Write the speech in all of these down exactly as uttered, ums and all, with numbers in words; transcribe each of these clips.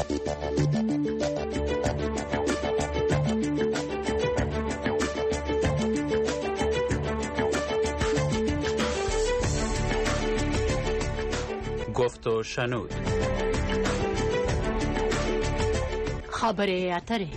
گفت و شنود. خبره اتره.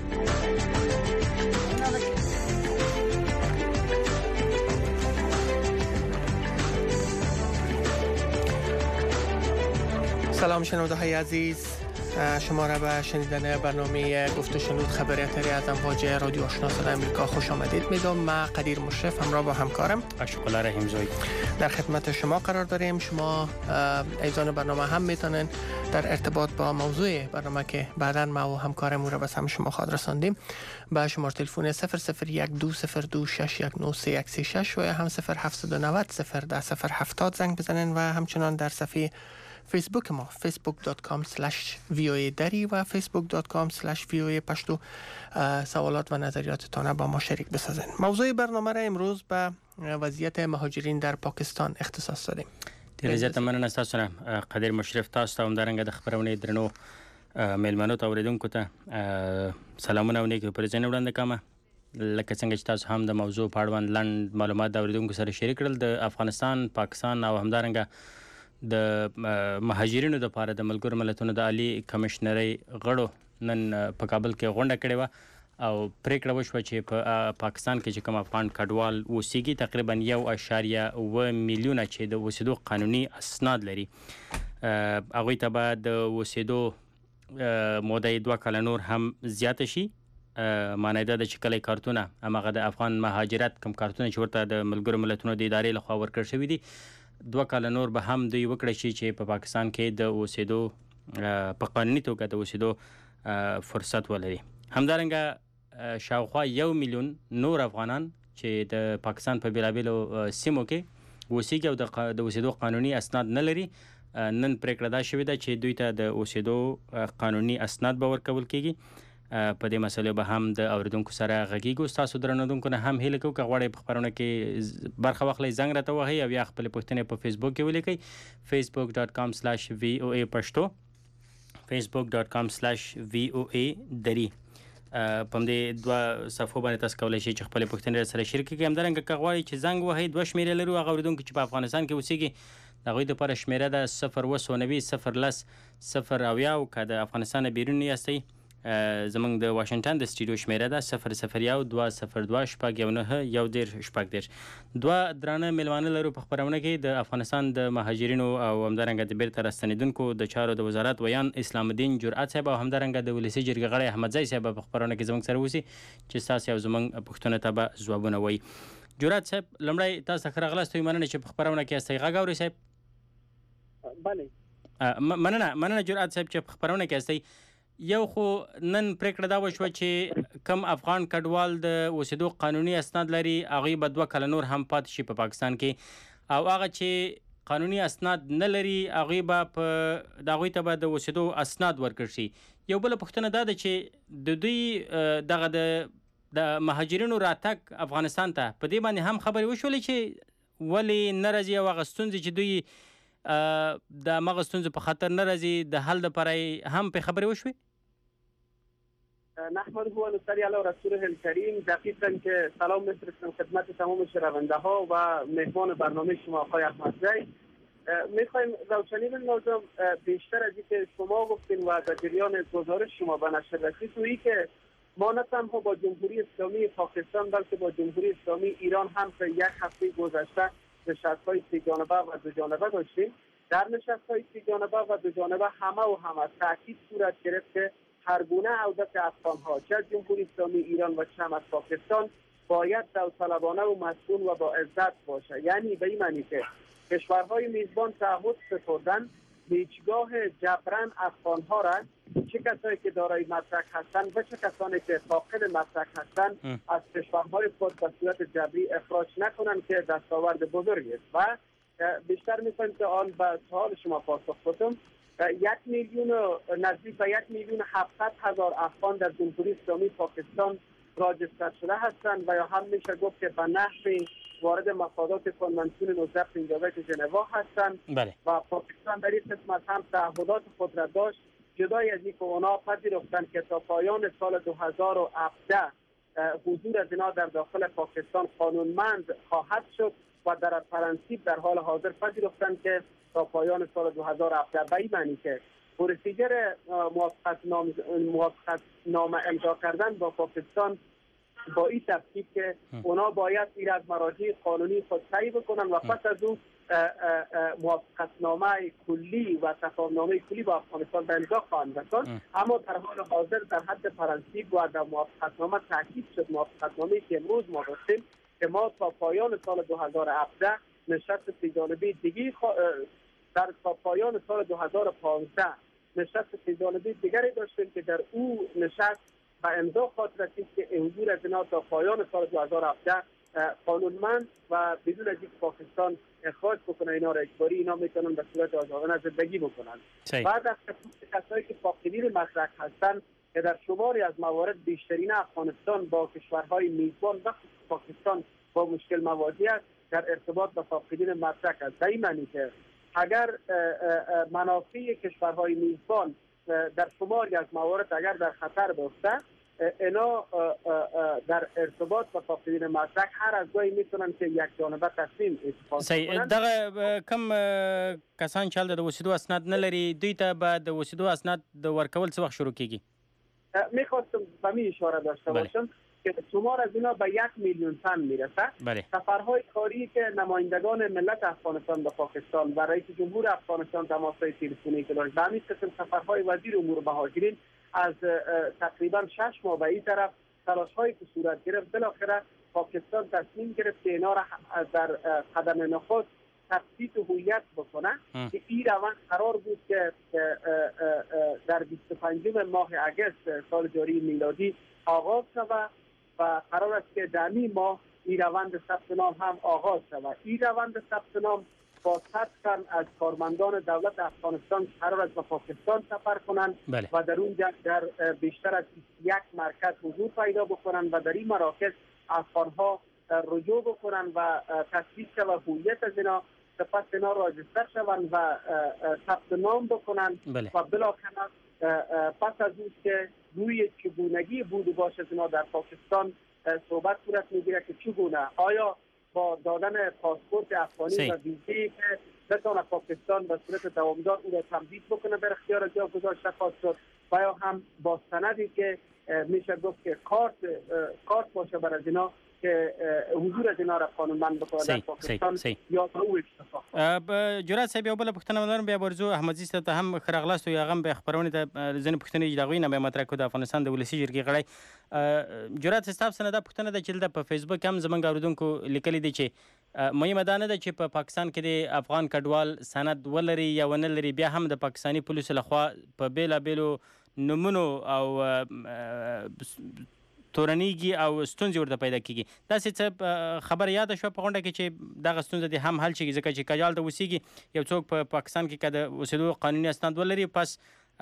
سلام شنونده های عزیز، شما را به شنیدن برنامه گفت و شنود خبری اتری از امواج رادیو آشنا صدای امریکا خوش آمدید میدم. من قدیر مشرف همراه با همکارم اشکال رحیمزایی در خدمت شما قرار داریم. شما ایزان برنامه هم میتونین در ارتباط با موضوع برنامه که بعداً ما و همکارم او را به هم شما خواهد رساندیم با شماره تلفن صفر صفر یک دو صفر دو شش یک نه سه یک سه شش و هم صفر هفت نه صفر صفر ده صفر هفتاد زنگ بزنین و همچنان در صفحه فیسبوک ما فیسبوک دات کام اسلش وی او ای دری و فیسبوک دات کام اسلش وی او ای پشتو سوالات و نظریاتتان با ما شریک بسازین. موضوع برنامه را امروز به وضعیت مهاجرین در پاکستان اختصاص دادیم. ډیر زیاته مننه تاسو نه قدیر مشرف، تاسو ته همدارنګه د خبرونې درنو میلمنو ته اوریدونکو ته سلامونه او نیکه پرځنه وړاندې کوم. لکه څنګه چې تاسو هم د موضوع په اړه لنډ معلومات د اوریدونکو سره شریک کړل، د افغانستان، پاکستان او همدارنګه د مهاجرینو لپاره د ملګرو ملتونو د عالی کمشنرۍ غړو نن په کابل کې غونډه کړې و او پریکړه وشوه چې په پاکستان کې چې کوم افغان کډوال اوسېږي تقریبا یو اشاریه اوه میلیونه چې د اوسېدو قانوني اسناد لري، هغوی ته به د اوسېدو موده دوه کاله نور هم زیاته شي. معنی دا د چې کله کارتونه هماغه د افغان مهاجرت کوم کارتونه چې ورته د ملګرو ملتونو د ادارې لخوا ورکړل شوي دي دوه کاله نور به هم دوی وکړی شي چې په پاکستان کې د اوسېدو په قانوني توګه د اوسېدو فرصت ولري. همدارنګه شاوخوا یو میلیون نور افغانان چې د پاکستان په بیلابیلو سیمو کې اوسېږي او د اوسېدو قانوني اسناد نه لري، نن پریکړه دا شوې ده چې دوی ته د اوسېدو قانوني اسناد به ورکول کېږي. په دې مسلې به هم د اوریدونکو سره غږیږو. ستاسو درنودونکو نه هم هیله کوو که غواړئ په خبرونه کې برخه واخلئ زنګ راته ووهئ او یا خپلې پوښتنې په فیسبوک کې ولیکئ فیسبوک ډاټ کام سلاش وی او ای پښتو فیسبوک ډاټ کام سلاش وی او ای دری. په همدې دوه صفحو باندې تاسو کولی شئ چې خپلې پوښتنې سره شریک کړئ. همدارنګه که غواړئ چې زنګ ووهئ دوه شمېرې لرو، هغه اورېدونکي چې په افغانستان کې اوسېږي د هغوی دپاره شمېره ده صفر اوه څو نوي صفر لس صفر اویا او که د افغانستان نه بیرون یاستئ زمونږ د واشنګټن د سټوډیو شمېره ده صفر صفر یو دوه صفر دوه شپږ یو نهه یو دېرش شپږ دېرش. دوه درانه میلمانه لرو په خپرونه کې، د افغانستان د مهاجرینو او همدارنګه د بیرته راستنېدونکو د چارو د وزارت ویان اسلام الدین جرأت صاحب او همدارنګه د ولسي جرګې غړی احمدزی صاحب په خپرونه کې زموږ سره اوسي چې ستاسو او زموږ پوښتنو ته به ځوابونه وایي. جرأت صاحب لومړی تاسو ته ښه راغلاست، مننه چې په خپرونه کې یاستئ. غږ اورئ صاحب؟ بله مننه مننه جرأت صاحب چې په خپرونه کې یاستئ. یو خو نن پریکړه دا وشوه چې کم افغان کډوال د اوسېدو قانوني اسناد لري هغوی به دوه کاله نور هم پاتې شي په پاکستان کې، او هغه چې قانوني اسناد نه لري هغوی به په د هغوی ته به د اوسېدو اسناد ورکړل شي. یو بله پوښتنه دا ده چې د دوی دغه د د مهاجرینو راتګ افغانستان ته په دې باندې هم خبرې وشولې چې ولې نه راځي او هغه ستونزې چې دوی د همغه ستونزو په خاطر نه راځي د حل دپاره هم پرې خبرې وشوې؟ نحمده و نصلی علی رسوله الکریم. دقیقاً که سلام میفرستم خدمت تمام شنونده ها و مهمان برنامه شما آقای احمدزی. میخوایم روشنی بندازم بیشتر از اینکه شما گفتین و در جریان گزارش شما به نشر رسید تویی که ما نه تنها با جمهوری اسلامی پاکستان بلکه با جمهوری اسلامی ایران هم تا یک هفته گذشته نشست‌های سه جانبه و دو جانبه داشتیم. در نشست‌های سه جانبه و دو جانبه همه و همه تاکید صورت گرفت که هر گونه عودت افغان‌ها چه جمهوری اسلامی ایران و چه از پاکستان باید داوطلبانه و مسئول و با عزت باشه. یعنی به این معنی که کشورهای میزبان تعهد سپردن هیچگاه جبران افغان‌ها را چه کسایی که دارای مدرک هستند و چه کسانی که فاقد مدرک هستند از کشورهای خود به صورت جبری اخراج نکنند که دستاورد بزرگی است. و بیشتر می‌خوایم که آن به سوال شما پاسخ بدم. یک میلیون نزدیک به یک میلیون هفتصد هزار افغان در جمهوری اسلامی پاکستان راجستر شده هستند و یا هم میشه گفت که به نحو وارد مفادات کنوانسیون نوزده پنجاه و یک ژنوا هستند و پاکستان در این قسمت هم تعهدات خود را داشت جدای از اینکه اونا پذیرفتند که تا پایان سال دو هزار و هفده حضور از اینا در داخل پاکستان قانونمند خواهد شد و در پرانسیب در حال حاضر پذیرفتند که تا پایان سال دو هزار و هفده به این معنی که پروسیجر موافقت نام موافقت نامه امضا کردن با پاکستان با این ترتیب که اونا باید این از مراجع قانونی خود صحیح بکنن و پس از اون موافقت نامه کلی و تفاهم نامه کلی با افغانستان به امضا خواهند رساند. اما در حال حاضر در حد پرانسیب و در موافقت نامه تاکید شد، موافقت نامه که امروز ما داشتیم که ما تا پایان سال دو هزار و هفده نشست سه جانبه دیگی خوا... در تا پایان سال دو هزار و پانزده نشست سه جانبه دیگری داشتیم که در او نشست به امضا خواهد رسید که حضور از اینا تا پایان سال دو هزار و هفده قانونمند و بدون از اینکه پاکستان اخراج بکنه اینا را اجباری اینا میتونن به صورت آزادانه زندگی بکنن. بعد از کسایی که فاقدین مشرق هستند که در شماری از موارد بیشترین افغانستان با کشورهای میزبان و پاکستان با مشکل مواجه است در ارتباط با فاقدین مشرق است. به این معنی که اگر منافع کشورهای میزبان در شماری از موارد اگر در خطر بیفته اینا در ارتباط با فاقدین مشرق هر از گاهی میتونن که یک جانبه تصمیم اتخاذ کنن. دغه کم کسان چې د وسیدو اسناد نه لري دوی ته به د وسیدو اسناد د ورکول څه وخت شروع کیږي؟ میخواستم به می اشاره داشته باشم که شمار از اینا به یک میلیون تن میرسه. سفرهای کاری که نمایندگان ملت افغانستان به پاکستان و رئیس جمهور افغانستان تماسهای تلفنی که داشت، به همین قسم سفرهای وزیر امور مهاجرین از تقریبا شش ماه به این طرف تلاش‌هایی که صورت گرفت، بالاخره پاکستان تصمیم گرفت که اینا را در قدم نخست تثبیت هویت بکنه که این روند قرار بود که در بیست و پنجم ماه اگست سال جاری میلادی آغاز شود و قرار است که در این ماه این روند ثبت نام هم آغاز شود. این روند ثبت نام با صد از کارمندان دولت افغانستان قرار است به پاکستان سفر کنند و در اونجا در بیشتر از یک مرکز حضور پیدا بکنند و در این مراکز افغانها رجوع بکنند و تثبیت شود هویت از اینا، سپس اینا راجستر شوند و ثبت نام بکنند و بالاخره پس از اون که روی چگونگی بود باشه اینا در پاکستان صحبت صورت میگیره که چگونه آیا با دادن پاسپورت افغانی و ویزی که بتونه پاکستان به صورت دوامدار او را تمدید بکنه در اختیار جا گذاشته خواهد شد و یا هم با سندی که میشه گفت که کارت کارت باشه برای اینا که حضور از اینا را قانونمند بکنه در پاکستان یا به او اکتفا. جرأت صاحب یو بله پوښتنه ولرم بیا ورځو احمدزي صاحب ته هم ښه راغلاست یو هغه هم به خپرونې ته ځینې پوښتنې د هغوی نه بیا مطرح کړو د افغانستان د ولسي جرګې غړی جرأت صاحب څه نه دا پوښتنه ده چې دلته په فیسبوک هم زموږ اورېدونکو لیکلي دي چې مهمه دا نه ده چې په پاکستان کې د افغان کډوال سند ولري یا ونه لري، بیا هم د پاکستاني پولیسو لخوا په بېلابېلو نومونو او تورنیږي او ستونزې ورته پیدا کیږي. داسې څه خبره یاده شوه په غونډه کې چې دغه ستونزه دې هم حل شي، ځکه چې کډوال ته اوسیږي یو څوک په پاکستان کې که د اوسېدو قانوني اسناد ولري پس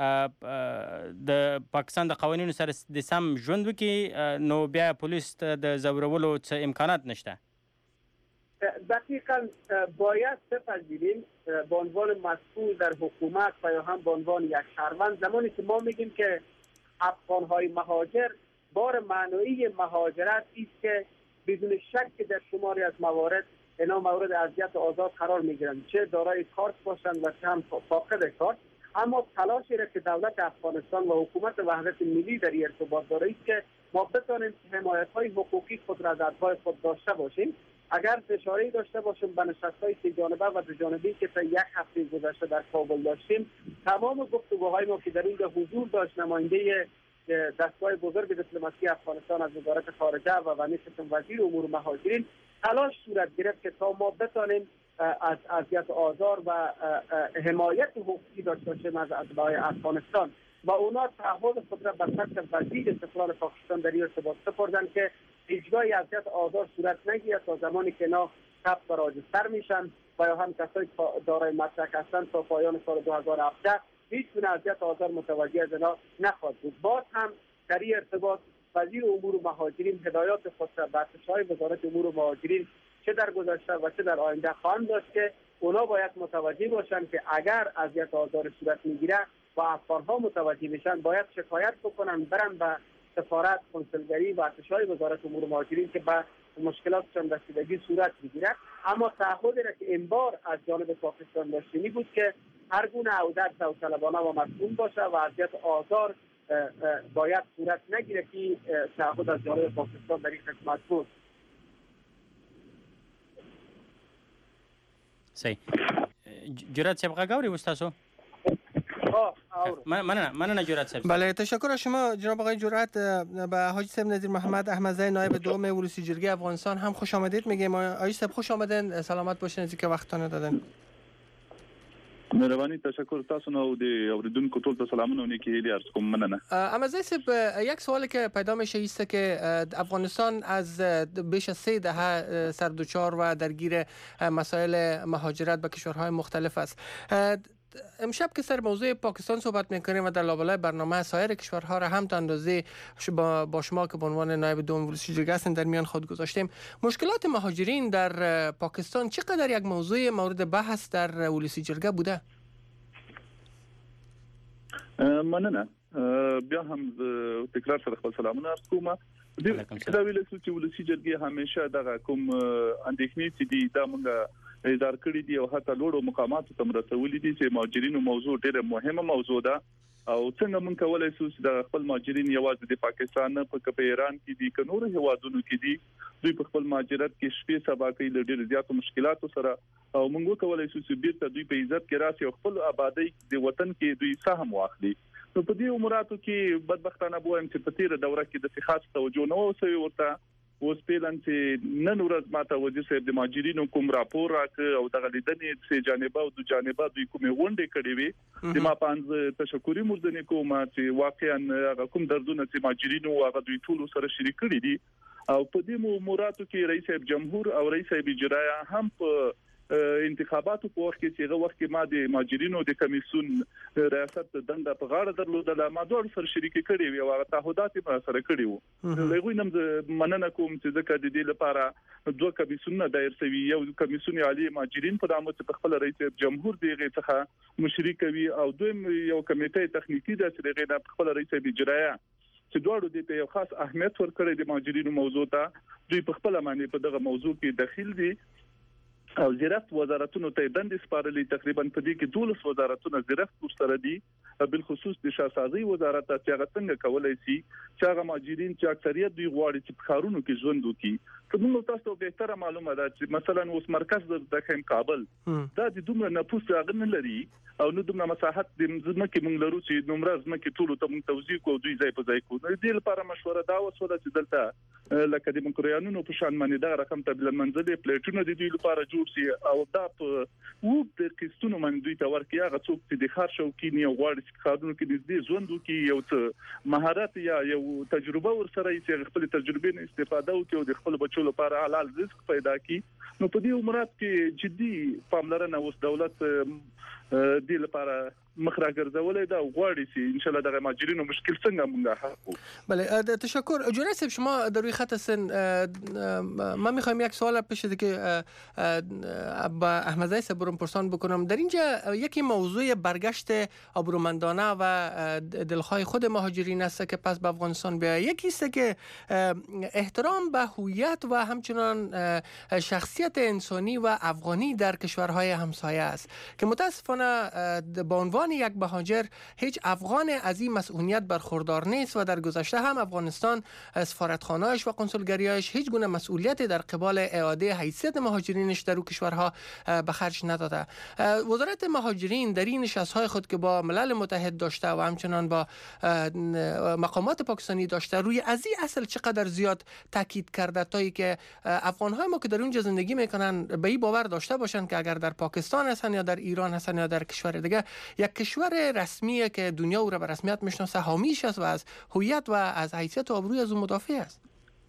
د پاکستان د قوانینو سره د سم ژوند وکړي نو بیا پولیس ته د ځورولو څه امکانات نشته. دقیقا باید بپذیریم به عنوان مسئول در حکومت و یا هم به عنوان یک شهروند زمانی که ما میگیم که افغانهای مهاجر بار معنایی مهاجرت است که بدون شک در شماری از موارد اینا مورد اذیت و آزار قرار میگیرند، چه دارای کارت باشند و چه هم فاقد کارت. اما تلاشی را که دولت افغانستان و حکومت وحدت ملی در ارتباط داره است که ما بتوانیم حمایت های حقوقی خود را در پای خود داشته باشیم. اگر اشاره‌ای داشته باشیم به نشست‌های سه جانبه و دو جانبه‌ای که تا یک هفته گذشته در کابل داشتیم، تمام گفتگوهای ما که در اینجا حضور داشت نماینده دستگاه بزرگ دیپلماسی افغانستان از وزارت خارجه و وزیر وزیر امور مهاجرین تلاش صورت گرفت که تا ما بتانیم از اذیت آزار و حمایت حقوقی داشته باشیم از اتباع افغانستان و اونا تعهد خود را به سطح وزیر سفارت پاکستان در ارتباط سپردند که اجرای اذیت آزار صورت نگیرد تا زمانی که اینا ثبت و راجستر میشن و یا هم کسایی دارای مدرک هستند تا پایان سال دو هزار و هفده هیچ گونه اذیت آزار متوجه از اینا نخواهد بود. باز هم در این ارتباط وزیر امور مهاجرین هدایات خود را به ارتش‌های وزارت امور مهاجرین چه در گذشته و چه در آینده خواهند داشت که اونا باید متوجه باشند که اگر اذیت آزار صورت میگیره و افغان‌ها متوجه میشن باید شکایت بکنن، برن به سفارت، کنسولگری و ارتشای وزارت امور مهاجرین که به مشکلاتشان رسیدگی صورت بگیرد. اما تعهدی را که این بار از جانب پاکستان داشتنی بود که هر گونه عودت داوطلبانه و مسئول باشه و اذیت آزار باید صورت نگیره که تعهد از جانب پاکستان در این قسمت بود. صحیح. جرأت صاحب غاوري وستاسو مننه مننه جرأت صاحب. بله تشکر از شما جناب آقای جرأت. به حاجی صاحب نظیر محمد احمدزی نایب دوم ولسی جرگه افغانستان هم خوش آمدید میگیم. آقای صاحب خوش آمدین، سلامت باشین از اینکه وقتتون دادن. مهرباني تشکر تاسو نو د اوریدونکو ټول ته سلامونه و نیکی هیلې عرض کوم. مننه. احمدزی صاحب یک سوالی که پیدا میشه ایست که افغانستان از بیش از سه دهه سردوچار و درگیر مسائل مهاجرت به کشورهای مختلف است. امشب که سر موضوع پاکستان صحبت میکنیم و در لابلای برنامه سایر کشورها را هم تا اندازه با شما که به عنوان نایب دوم ولسی جرگه هستین در میان خود گذاشتیم، مشکلات مهاجرین در پاکستان چقدر یک موضوع مورد بحث در ولسی جرگه بوده؟ مننه. بیا هم تکرار سره خپل سلامونه عرض کوم. دا ویل چې ولسی جرګې همیشه دغه کوم اندېښنې چې دي دا موږ اداره کړې دي او حتی لوړو مقاماتو ته مرسولې دي چې مهاجرینو موضوع ډېره مهمه موضوع ده او څنګه موږ کولای شو چې د خپل مهاجرین یوازې د پاکستان نه په ایران کې دي که نور هیوادونو کې دي دوی په خپل مهاجرت کې شپې سبا کوي له ډېر زیاتو مشکلاتو سره او موږ کولای شو چې بیرته دوی په عزت کې راشي او خپل آبادی د وطن کې دوی سهم واخلي. نو په دې اموراتو کې بدبختانه بوایم چې په تیره دوره کې د خاص توجه نه وسوي ورته اوس پیلان چې نن ورځ ماته وځي چې د مهاجرینو کوم راپور راکړ او د غلیدنې څخه جانبه او د جانبه دوی کومه غونډه کړې وي د ما پانځ تشکرې مردنې کوم چې واقعا هغه کوم دردونه چې مهاجرینو هغه دوی ټول سره شریک کړي دي او په دې اموراتو کې رئیس جمهور او رئیس اجرایه هم په انتخاباتو په وخت کې چې هغه وخت کې ما د مهاجرینو د کمیسیون ریاست دنده په غاړه درلوده د مادور سره شریک کړي وي او هغه تعهدات یې سره کړي وو. لغوی نم مننه کوم چې ځکه د دې لپاره دوه کمیسیونونه دایر شوي، یو کمیسیون عالی مهاجرین په نامه چې خپل رئیس جمهور دیغه څخه مشرک وي او دویم یو کمیټه تخنیکی د چې دغه خپل رئیس اجرایه چې دوړو د په یو خاص اهمیت ورکړي د مهاجرینو موضوع ته دوی په خپل معنی په دغه موضوع کې داخل دي او زیرفت وزارتونو ته دندې سپارلې تقریبا په دې کې دولس وزارتونه زیرفت ورسره دي بالخصوص د شاهسازي وزارت چې هغه څنګه کولای شي چې هغه مهاجرین چې اکثریت دوی غواړي چې په ښارونو کې ژوند وکړي. کومه تاسو ته به تر معلومه ده چې مثلا اوس مرکز د خیم کابل دا د دومره نفوس هغه نه لري او نو دومره مساحت د ځمکې موږ لرو چې نمبر ځمکې ټول ته موږ توزیع کوو دوی ځای په ځای کوو. د دې لپاره مشوره دا وسوله چې دلته لکه د منکریانو په شان باندې دا رقم ته بل منځلي پلیټونه د دوی لپاره جوړ شي او دا په وو د قسطونو باندې دوی ته ورکړي هغه څوک چې د خار شو کې نه غواړي چې خارونو کې د دې ژوند وکړي یو څه مهارت یا یو تجربه ورسره یې خپل تجربې نه استفاده وکړي او د خپل بچو لپاره حلال رزق پیدا کړي. نو په دې امورات کې جدي پاملرنه اوس دولت د لپاره مخ راګرځولې دا غواړي چې ان شاء الله د مهاجرینو مشکل څنګه مونږه حل کړو. بله تشکر. جرأت صاحب شما در روی خط هستن، من میخوایم یک سوال پیش که با احمدزی صاحب برام پرسان بکنم. در اینجا یکی موضوع برگشت آبرومندانه و دلخواه خود مهاجرین است که پس به افغانستان بیاید. یکی است که احترام به هویت و همچنان شخصیت انسانی و افغانی در کشورهای همسایه است که متاسفانه با عنوان یک مهاجر هیچ افغان از این مسئولیت برخوردار نیست و در گذشته هم افغانستان سفارتخانه‌اش و کنسولگری‌اش هیچ گونه مسئولیتی در قبال اعاده حیثیت مهاجرینش در اون کشورها به خرج نداده. وزارت مهاجرین در این نشست‌های خود که با ملل متحد داشته و همچنان با مقامات پاکستانی داشته روی از این اصل چقدر زیاد تاکید کرده تا اینکه افغان‌های ما که در اونجا زندگی میکنن به این باور داشته باشن که اگر در پاکستان هستن یا در ایران هستن یا در کشور دیگه یک کشور رسمیه که دنیا او را به رسمیت میشناسه حامیش است و از هویت و از حیثیت و آبروی از اون مدافع است.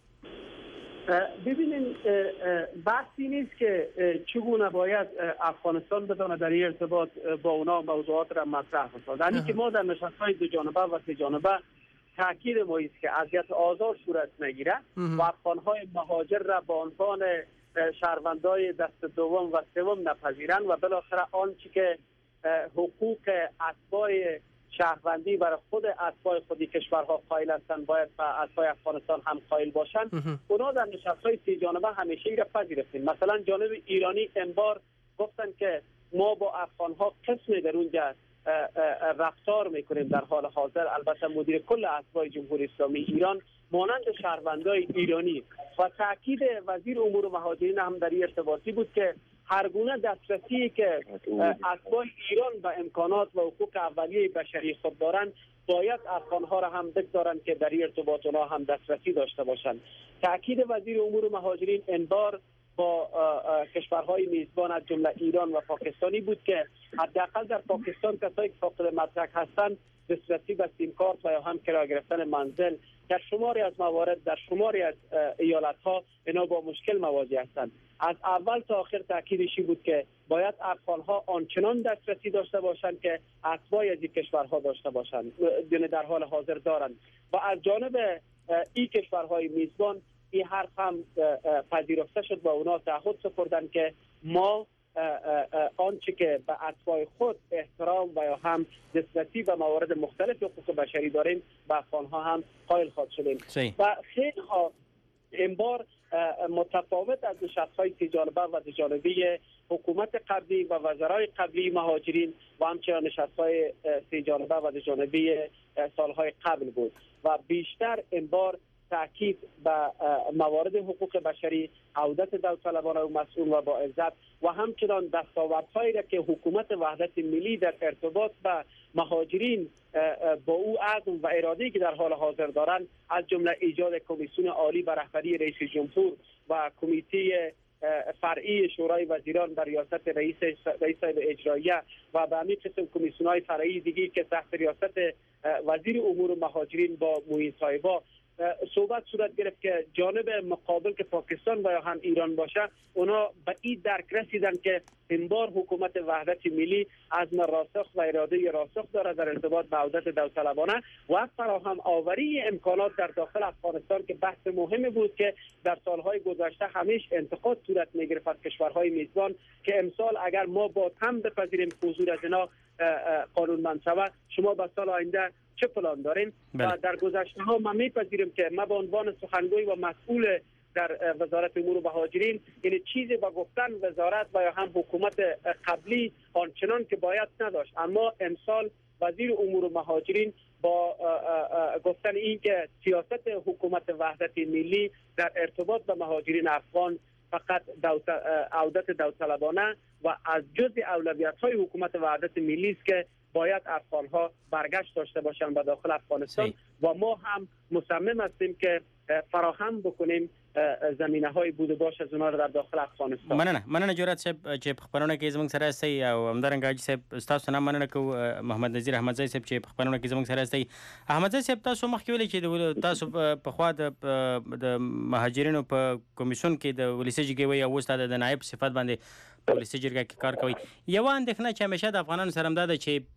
ببینین بحثی نیست که چگونه باید افغانستان بدانه در این ارتباط با اونا موضوعات را مطرح بسازد. یعنی که ما در نشست‌های دو جانبه و سه جانبه تاکید ما است که اذیت آزار صورت نگیره و افغان‌های مهاجر را به عنوان شهروندای دست دوم و سوم نپذیرند و بالاخره آنچه که حقوق اتباع شهروندی برای خود اتباع خودی کشورها قائل هستند باید به اتباع افغانستان هم قائل باشند. اونا در نشست‌های سی جانبه همیشه را پذیرفتند. مثلا جانب ایرانی انبار گفتند که ما با افغان‌ها قسمی در اونجا رفتار میکنیم در حال حاضر. البته مدیر کل اتباع جمهوری اسلامی ایران مانند شهروندای ایرانی و تاکید وزیر امور مهاجرین هم در این ارتباطی بود که هر گونه دسترسی که اتباع ایران به امکانات و حقوق اولیه بشری خود دارند باید افغان‌ها را هم بگذارند که در این ارتباط اونها هم دسترسی داشته باشند. تاکید وزیر امور مهاجرین انبار با کشورهای میزبان از جمله ایران و پاکستانی بود که حداقل در پاکستان کسایی که فاقد مدرک هستند دسترسی به سیم کارت و یا هم کرایه گرفتن منزل در شماری از موارد در شماری از ایالت‌ها اینا با مشکل مواجه هستند. از اول تا آخر تاکیدشی بود که باید افغان‌ها آنچنان دسترسی داشته باشند که اتباع از این کشورها داشته باشند، یعنی در حال حاضر دارند. و از جانب این کشورهای میزبان این حرف هم پذیرفته شد و اونا تعهد سپردن که ما آنچه که به اتباع خود احترام و یا هم دسترسی به موارد مختلف حقوق بشری داریم به افغان‌ها هم قائل خواهد شدیم. و خیلی ها این بار متفاوت از نشست‌های سی جانبه و دو جانبی حکومت قبلی و وزرای قبلی مهاجرین و همچنین نشست‌های سی جانبه و دو جانبی سالهای قبل بود و بیشتر این بار تاکید به موارد حقوق بشری، عودت داوطلبانه و مسئول و با عزت و همچنان دستاوردهایی را که حکومت وحدت ملی در ارتباط به مهاجرین با او عزم و اراده‌ای که در حال حاضر دارند از جمله ایجاد کمیسیون عالی به رهبری رئیس جمهور و کمیته فرعی شورای وزیران در ریاست رئیس رئیس اجراییه و به همین قسم کمیسیون‌های فرعی دیگه که تحت ریاست وزیر امور مهاجرین با معین صاحبا صحبت صورت گرفت که جانب مقابل که پاکستان و یا هم ایران باشه اونا به این درک رسیدن که این بار حکومت وحدت ملی عزم راسخ و اراده راسخ داره در ارتباط به عودت داوطلبانه و فراهم آوری امکانات در داخل افغانستان که بحث مهمی بود که در سالهای گذشته همیشه انتقاد صورت میگرفت از کشورهای میزبان که امسال اگر ما با هم بپذیریم حضور از اینا قانونمند شود شما به سال آینده چه پلان دارین؟ بله. و در گذشته ها ما میپذیریم که ما به عنوان سخنگوی و مسئول در وزارت امور مهاجرین یعنی چیزی به گفتن وزارت و یا هم حکومت قبلی آنچنان که باید نداشت، اما امسال وزیر امور مهاجرین با گفتن این که سیاست حکومت وحدت ملی در ارتباط به مهاجرین افغان فقط عودت داوطلبانه و از جزء اولویت‌های حکومت وحدت ملی است که باید افغان‌ها برگشت داشته باشند به داخل افغانستان سی. و ما هم مصمم هستیم که فراهم بکنیم زمینه‌های بود و باش از اونها در داخل افغانستان. مننه مننه جرأت صاحب چې خبرونه کې زموږ سره استي او همدارنګه حاجي صاحب تاسو نه مننه کو محمد نذیر احمدزی صاحب چې خبرونه کې زموږ سره استي. احمدزی صاحب تاسو مخکې ویلي چې تاسو په خوا د مهاجرینو په کمیسیون کې د ولسی جګوي او استاد د نائب صفات باندې ولسی جرګه کې کار کوي. یو اندېښنه چې همیشه د افغانانو سره مده ده چې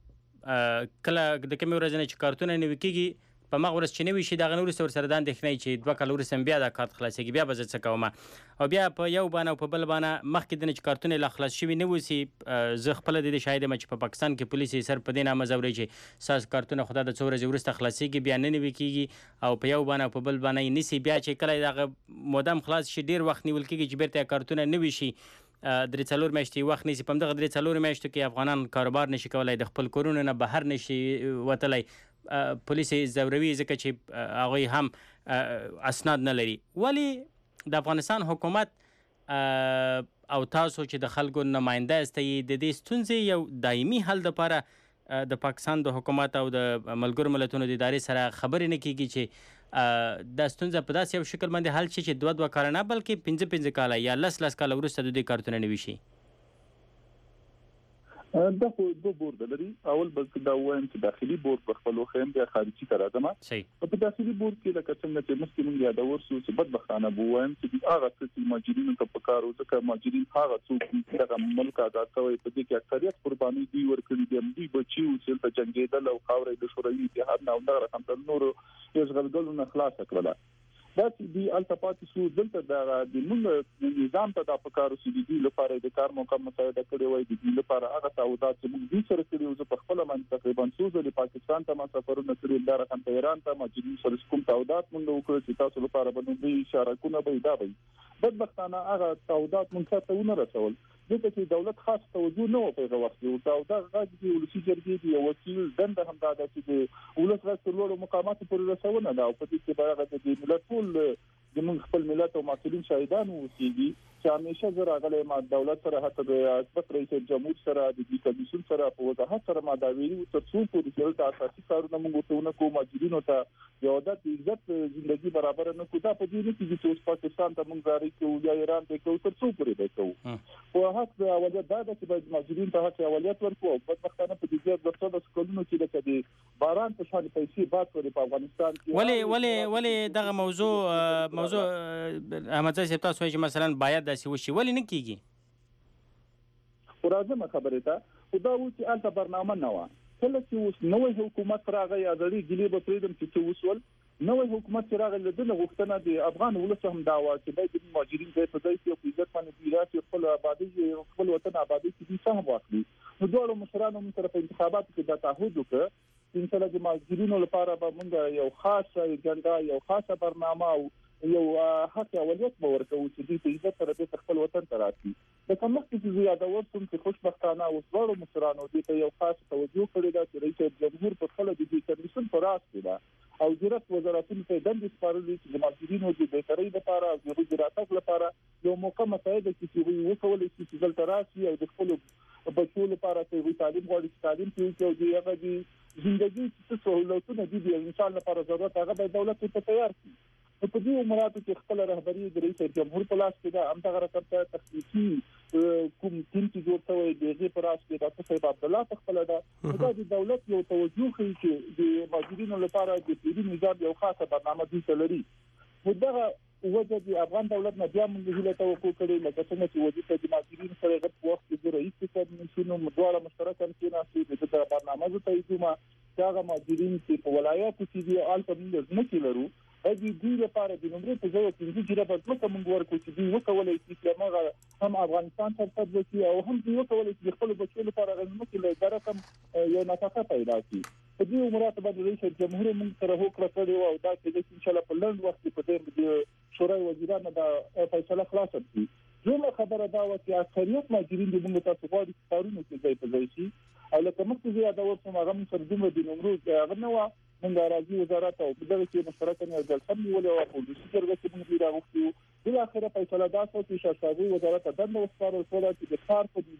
کله د کومې ورځې نه چې کارتونه نوي کېږي په مغه ورځ چې نوي شي دغه نور سره سره د اندېښنې چې دوه کاله وروسته بیا د کارت خلاصېږي بیا به زه څه کوم او بیا په یو باندې او په بل باندې مخکې د نه چې کارتونه لا خلاص شوي نه وسي زه خپله د دې شاهد یم چې په پاکستان کې پولیس یې سر په دې نامه ځوري چې ستاسو کارتونه خو دا د څو ورځې وروسته خلاصېږي بیا نه نوي کېږي او په یو باندې او په بل باندې یې نیسي بیا چې کله دغه مودم خلاص شي ډېر وخت نیول کېږي چې بیرته کارتونه نوي شي درې څلور میاشتې وخت نیسي. په همدغه درې څلور میاشتو کې افغانان کاروبار نشي کولی د خپل کورونو نه بهر نشي وتلی پولیس یې ځوروي ځکه چې هغوی هم اسناد نه لري. ولې د افغانستان حکومت او تاسو چې د خلکو نماینده یاستئ د دې ستونزې یو دایمي حل دپاره د پاکستان د حکومت او د ملګرو ملتونو د ادارې سره خبرې نه کېږي چې دا ستونزه په داسې یو شکل باندې حل شي چې دوه دوه کاله نه بلکې پنځه پنځه کاله یا لس لس کاله وروسته د دې کارتونه نوي شي؟ دا خو دوه بورډ لري. اول به دا وایم چې داخلي بورډ په خپل وخت بیا خارجي ته راځم. په داخلي بورډ کې لکه څنګه چې مخکې موږ یادور شو چې بدبختانه بو وایم چې هغه څه مهاجرینو ته پکار او ځکه مهاجرین هغه څوک چې دغه ملک آزاد کوي په دې کې اکثریت قرباني دی ورکړي دي دوی بچي او چې ته جنگیدل او خاورې د شوروي اتحاد نه او دغه هم د نورو یشغلګلو نه خلاص کړل. دا چې د التفات سو دلته د موږ نظام ته د پکارو سي دي لپاره د کار موقع مساعده کړې وای د لپاره هغه تعهدات چې موږ دې سره کړی او په خپل باندې تقریبا څو ځله پاکستان ته ما سفرونه کړی دا رقم ته ایران ته مجلس سره کوم تعهدات موږ وکړو چې تاسو لپاره باندې اشاره کوونه به دا وي بدبختانه هغه تعهدات موږ ته ونه رسول دغه چې دولت خاص توجه نه وکړي وخت او دا غږی ولسی جرګې دی وکیل دنده هم دا چې د ولس راستلو مقامات پر رسونه دا او په دې کې باید د ملت ټول د موږ خپل ملت او مسؤلین شاهدان اوسېږي چې همیشه زه راغلی ما دولت سره حتی د ریاست رئیس جمهور سره د دې کمیسیون سره په وضاحت سره ما دا ویلي تر څو پورې چې د اساسي کارونه موږ ته ونه کوو ماجرینو ته یو عادت عزت ژوندۍ برابر نه کوو دا په دې نه کې چې پاکستان ته موږ زاري کوو یا ایران ته کوو تر څو پورې به کوو او حق د اولیا دا چې باید ماجرین ته حق اولیا ورکوو په بدبختانه په دې ځای د څو کلونو کې د باران په شان پیسې باد کړي په افغانستان کې ولی ولی ولی دغه موضوع موضوع احمد صاحب تاسو چې مثلا باید داسې وشي ولی نه کیږي ورازمه خبره ده خدا و چې الته برنامه نه و کله چې اوس نوې حکومت راغی ازړي ګلې به پریدم چې وسول نوې حکومت چې راغی له دغه غوښتنه د افغان ولس هم داوا چې باید د مهاجرین ځای په ځای کې او عزت باندې پیراسي خپل آبادی خپل وطن آبادی کې سم واخلي نو ډول مشرانو من طرف انتخابات کې د تعهد وکړ چې ان شاء الله د مهاجرینو لپاره به موږ یو خاصه اجنډا یو خاصه برنامه او یو حق اولویت به ورکوو چې دوی په عزت سره د خپل وطن ته راشي د کومه چې زیاده ورسوم چې خوشبختانه اوس ډېر مشرانو دې ته یو خاص توجه کړی دا چې رئیس جمهور په خپل د دې کمیسیون پر راس دی او ډیرکټ وزارتونو ته دندې سپارلې چې د مهاجرینو د بهترۍ لپاره او د راتګ لپاره یو موقع مساعده چې دوی وکولای شي چې دلته راشي او د خپل بچو لپاره چې تعلیم غواړي تعلیم کوي او د هغه د ژوندۍ څه سہولتونه دي د انسان لپاره ضرورت هغه به دولت ته تیار شي په دې امراتو کې خپل رهبری د رئیس جمهور په لاس کې دا همدغه رقم ته تخصیصي کوم ټیم چې جوړ شوی دی هغه پر اساس کې د صاحب عبد الله خپل دا د دولت یو توجه کوي چې د مهاجرینو لپاره د پیری نظام یو خاصه برنامه دي لري دغه وجه د افغان دولت نه بیا موږ هیله توقع کړې لکه څنګه چې وجود د مهاجرینو سره غټ وخت د رئیس کمیسیون مدواله مشترکاً کې ناسي د برنامه ته ایدوما دا مهاجرین چې په ولایاتو کې دي آل په موږ نه کېلرو هغه دوی لپاره د نمبر په ځای کې چې جره په ځکه موږ ورکو چې دوی وکولای شي چې موږ هم افغانستان ته تدریسي او هم دوی وکولای شي خپل بچو لپاره غوښتنه کې د رقم یو نفقه پیدا کړي په دې امرات باندې رئیس جمهور موږ سره هوکړه کړې او دا چې ان شاء الله په لږ وخت په دې شورای وزیرانو دا فیصله خلاصه کړي زموږ خبره دا و چې اکثریت مهاجرین د موږ تاسو غواړي کارونه کې ځای په ځای شي او لکه مخکې زیاده ورسره هغه سره دومره د نمرود هغه نه و من راځي وزارت او دغه کې مشترکاً یو ځل سم نیول او په دې سره چې موږ راغوښتو بل اخره فیصله دا شو چې شاهزادي وزارت دنده وسپارل شو چې د کار په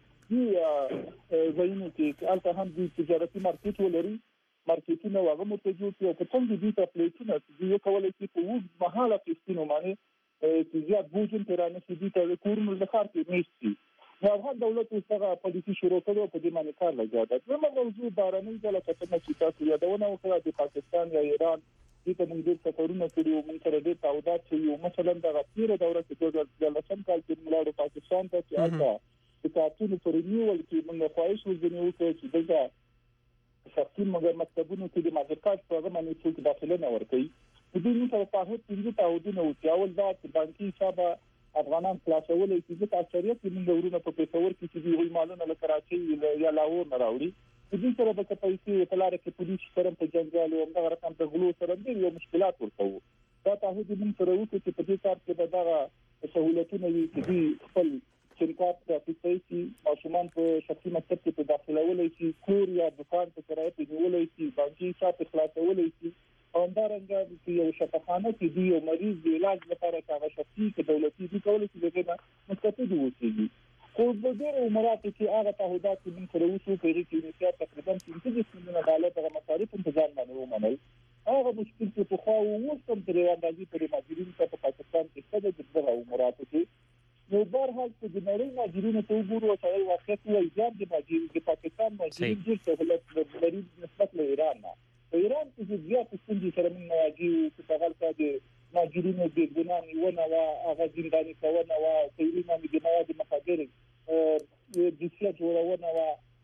دې ځایونو کې البته هم د تجارتي مارکیټ ولري مارکیټونه هغه متجوز او په څنګه دي ته پلیټونه چې یو کولای شي په وګ مهاله کې معنی چې زیات بوجن ترانه چې دي ته کورونو د خار کې نشي نو افغان دولت څنګه پالیسي شروع کړو په دې باندې کار لګیا دا زموږ موضوع بارنۍ ځله کتنه چې تاسو یادونه وکړه د پاکستان یا ایران دې ته موږ د سفرونو کړو موږ سره د تعهدات چې یو مثلا د غفیر دوره کې د لسم کال کې موږ پاکستان ته چې اته د تاسو پر نیول کې موږ خواهش وکړو چې دغه شخصي مکتبونو کې د ماجرکات پروګرام باندې څوک داخله نه ورکړي د دې سره تعهد پنځه تعهدونه او چاول دا چې بانکي حساب افغانان خلاصولې چې د اکثریت موږ ورونه په پیښور کې چې دوی مالونه له کراچي یا لاهور نه راوړي د دې سره به پیسې په لار کې پولیس سره په جنجال او هغه رقم ته غلو سره ډېر یو مشکلات ورته دا تعهد موږ سره وکړو چې په دې کار کې به دا سہولتونه وي چې دوی خپل شرکت د اپلیکیشن ماشومان په شخصي مکتب کې په داخلولای شي کور یا دکان په کرایه په نیولای شي بانکي حساب خلاصولای شي او همدارنګه چې یو شفاخانه کې دی یو مریض د علاج لپاره هغه شخصي کې دولتي دي کولای شي دغه مستفید وي خو په دې امراتو کې هغه تعهدات چې موږ سره وشو په دې کې نسبت تقریبا پنځه میلیونه ډالر د مصارف انتظام باندې ومنل هغه مشکل چې په خو وسم تر اندازې پر مهاجرین په پاکستان کې څه د دغه امراتو کې نو بهر حال چې د نړۍ مهاجرینو ته وګورو چې واقعیت وایي چې د مهاجرین د پاکستان مهاجرین ډېر سہولت لري نسبت له ایران نه ایران چې زیات ستونزې سره موږ واجهو چې په حال کې د مهاجرینو د ګناه نیونه او هغه زنداني کول او تیرونه د مواد مخدر د سیاست جوړونه او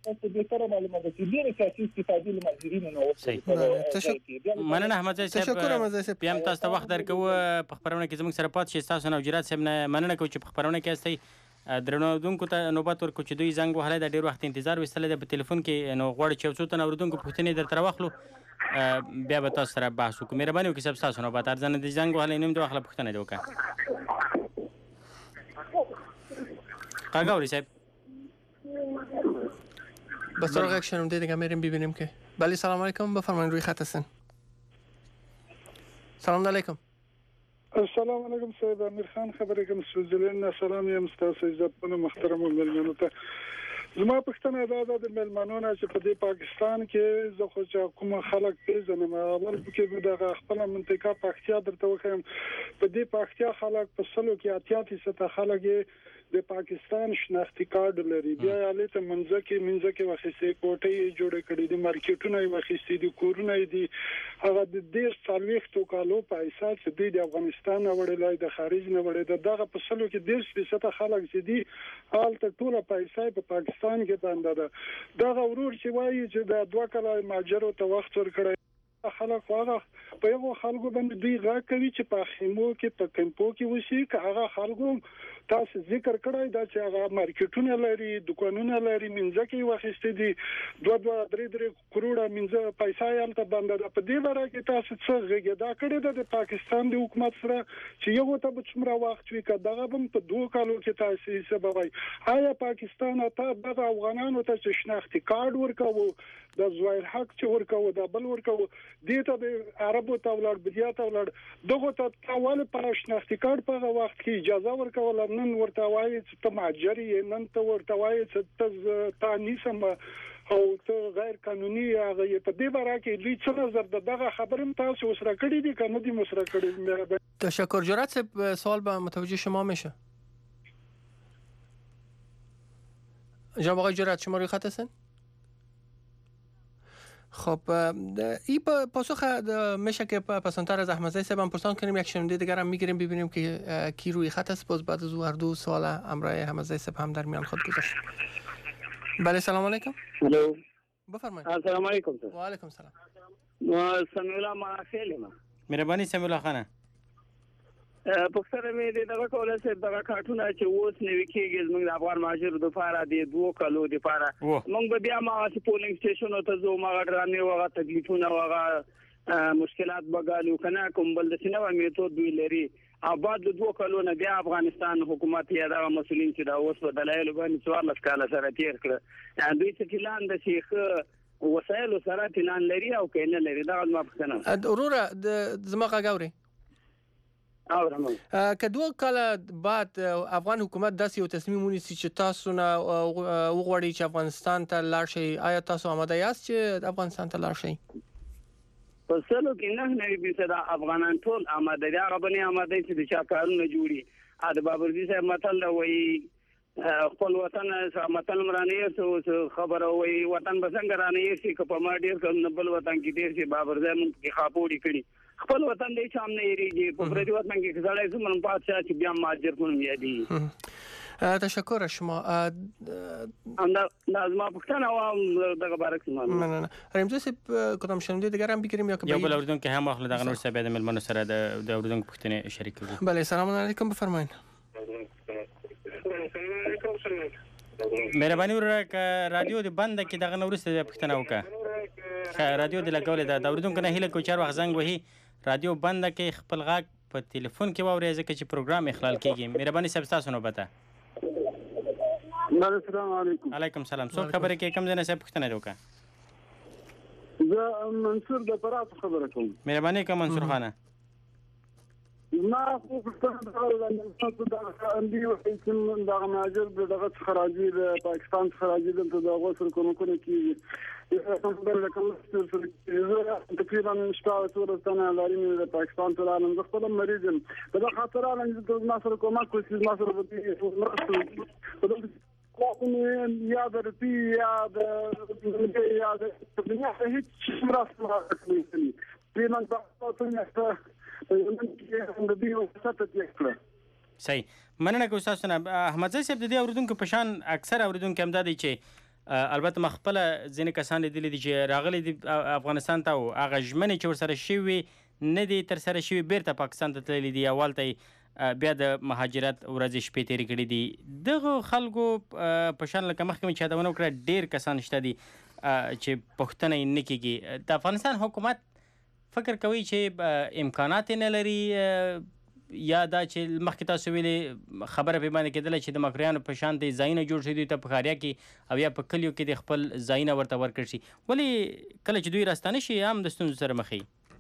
تاسو به تر معلومات دي ډیره سیاسي استفادې له ماجرینو نه وصول. مننه احمد صاحب. تشکر احمد صاحب. بیا هم تاسو ته وخت درکو په خبرونه کې زموږ سره پات شي. تاسو نو جرات صاحب نه مننه کوم چې په خبرونه کې استئ درنو دونکو ته نوبت ورکو چې دوی زنګ وهلای د ډیر وخت انتظار وستل د ټلیفون کې نو غوړ چې څو ته اوردونکو پوښتنې درته واخلو بیا به تاسو سره بحث وکړو. مهرباني وکړئ صاحب تاسو نوبت ارزنه د زنګ وهلای نیم د واخله پوښتنه دی وکړه. قاگاوری صاحب با سراغ یک شنونده دیگه میریم ببینیم که بله سلام علیکم بفرمایید روی خط هستن. سلام علیکم. السلام علیکم صاحب امیر خان خبرې کوم سوزلین سلام یم تاسو عزتمن محترم ملمنو ته. زما پښتنه دا د ملمنو نه چې په دې پاکستان کې زه خو چې کوم خلک پیژنم اول کې د خپل منطقه پاکستان درته وخم په دې پاکستان خلک په سلو کې اتیا فیصد خلک د پاکستان شناختی کارت لري. بیا یاله ته منځکه منځکه وخیسته کوټې جوړ کړې دي مارکیټونه وخیسته دي کورونه دي هغه د ډیر سالويختو کالو پیسې چې د افغانستان وړلای د خارج نه وړي دغه په سلو کې ډیر فیصد خلک چې دي حال ته ټول پیسې په پاکستان کې باندې ده. دغه ورور چې وایي چې د دوه کال ماجرو ته وخت ورکړي خلک واغه په یو خلکو باندې دوی غا کوي چې په خیمو کې په کمپو کې وسی که هغه خلکو تاسو ذکر کړی دا چې هغه مارکیټونه لري دکانونه لري منځکه وخت دي دوه دوه درې درې کروڑه منځه پیسې یالته باندې په دې وره کې تاسو څه غږی دا کړی د پاکستان د حکومت سره چې یو ته به څومره وخت وي که دغه هم په دوه کالو کې تاسو سبب وي آیا پاکستان ته د افغانانو ته شناختی کارت ورکوي د زویر حق چې ورکوي د بل ورکوي دې ته د عربو ته ولر بیا ته ولر دغه ته تاول په شناختی کارت په وخت کې اجازه ورکول نن ورته وایي چې ته ماجر یې نن ته ورته وایي چې ته تانیسم او ته غیر قانوني هغه په دې باره کې دوی څه نظر دغه خبرم تاسو سره کړی دي کنه دي مسره کړی. تشکر جرات صاحب سوال به متوجه شما میشه. جناب آقای جرات شما روی خط هستن؟ خب این پاسخ میشه که پسندتر از احمد صاحب هم پرسان کنیم یک شنونده دیگر هم میگیریم ببینیم که کی روی خط است. باز بعد از او هر دو سوال امرای احمد صاحب هم در میان خود گذاشت. بله سلام علیکم. الو بفرمایید. السلام علیکم. و علیکم سلام. سمیع الله ما خیلی ما مهرباني سمیع الله خانه پښتنه مې د دغه کوله چې دغه کارتونه چې اوس نوي کېږي زموږ د افغان ماجر د فاره د دوه کلو د فاره موږ به بیا ما چې پولینګ سټیشن ته زو ما غړانې وغه تکلیفونه وغه مشکلات بغالو کنه کوم بل د سینما میتود دوی لري آباد د دوه کلو نه بیا افغانستان حکومت یا د مسولین چې دا اوس په دلایل باندې څوارلس کاله سره تیر کړ دوی چې پلان د شیخ وسایل سره پلان لري او کینه لري دا ما پښتنه اورورا د زمغه غوري که دوه کال بعد افغان حکومت داسې یو تصمیم ونیسي چې تاسو نه وغواړي چې افغانستان ته لاړ شئ آیا تاسو آماده یاست چې افغانستان ته لاړ شئ؟ په سلو کې نه نوي فیصد افغانان ټول آماده دي هغه بنې آماده چې د چا کارونه جوړي د بابرزي صاحب متل وایي خپل وطن متل مرانې خبره وایي وطن به څنګه رانې شي که په ما ډېر کم بل وطن کې ډېر شي بابرزی موږ کې خاپوړي کړي خپل وطن دی چې هم نه یریږي په پردي وطن کې ځړای زمون پاتشاه چې بیا ماجر کوم یادي. تشکر از شما. ام لازم پختن او دغه بارک سیمان نه نه رمزه سپ کدام شنونده دیگر هم بگیریم یا که یا بل اوردون که هم اخلا دغه نور سبد ملمنو سره د اوردون پختنه شریک کړو. بله سلام علیکم بفرمایید. مهرباني ورکه رادیو د بند کې دغه نور سره پختنه وکړه. رادیو د لګولې د اوردون کنه هله کو چار وخت زنګ وهي رادیو بند کې خپل غاک په ټلیفون کې واوري ځکه چې پروګرام اخلال کیږي. مهرباني صاحب تاسو نو بتا. السلام علیکم. علیکم سلام. څو خبرې کې کم ځنه صاحب پښتنه وکړه. زه منصور د پرات خبره کوم. مهرباني کوم منصور خانه. ما خو پښتنه د تاسو د اندي او چې د ماجر دغه خراجي د پاکستان خراجي د دغه سر کوم کوم کې یو بل کوم څه تقریبا شپږ څو ستنه لري د پاکستان ته لاندې د خپل مریضم دا خاطر لاندې د ما سره کومه کوشش ما سره وکړي کوم یا د پی یا د یا د دنیا هیڅ مرسته نه کوي پیمن تاسو نه صحیح مننه کوم تاسو نه احمد صاحب د دې اوردونکو په شان اکثر اوردونکو هم دا دي چې البته مخبل ځینې کسان لیدلي دي چې راغلي دي افغانستان ته او هغه ژمنې چې ورسره شوي نه دي ترسره شوي بیرته پاکستان ته تللي دي اول ته بیا د مهاجرت ورځې شپې تېرې کړي دي دغه خلکو په شان لکه مخکې مې چې یادونه وکړه ډېر کسان شته دي چې پوښتنه یې نه کېږي د افغانستان حکومت فکر کوي چې امکانات نه لري یا دا چې مخکې تاسو ویلې خبره پې باندې کېدله چې د مکرویانو په شان د ځایونه جوړ شي دوی ته په ښاریا کې او یا په کلیو کې د خپل ځایونه ورته ورکړل شي ولې کله چې دوی راستانه شي هم د ستونزو سره مخ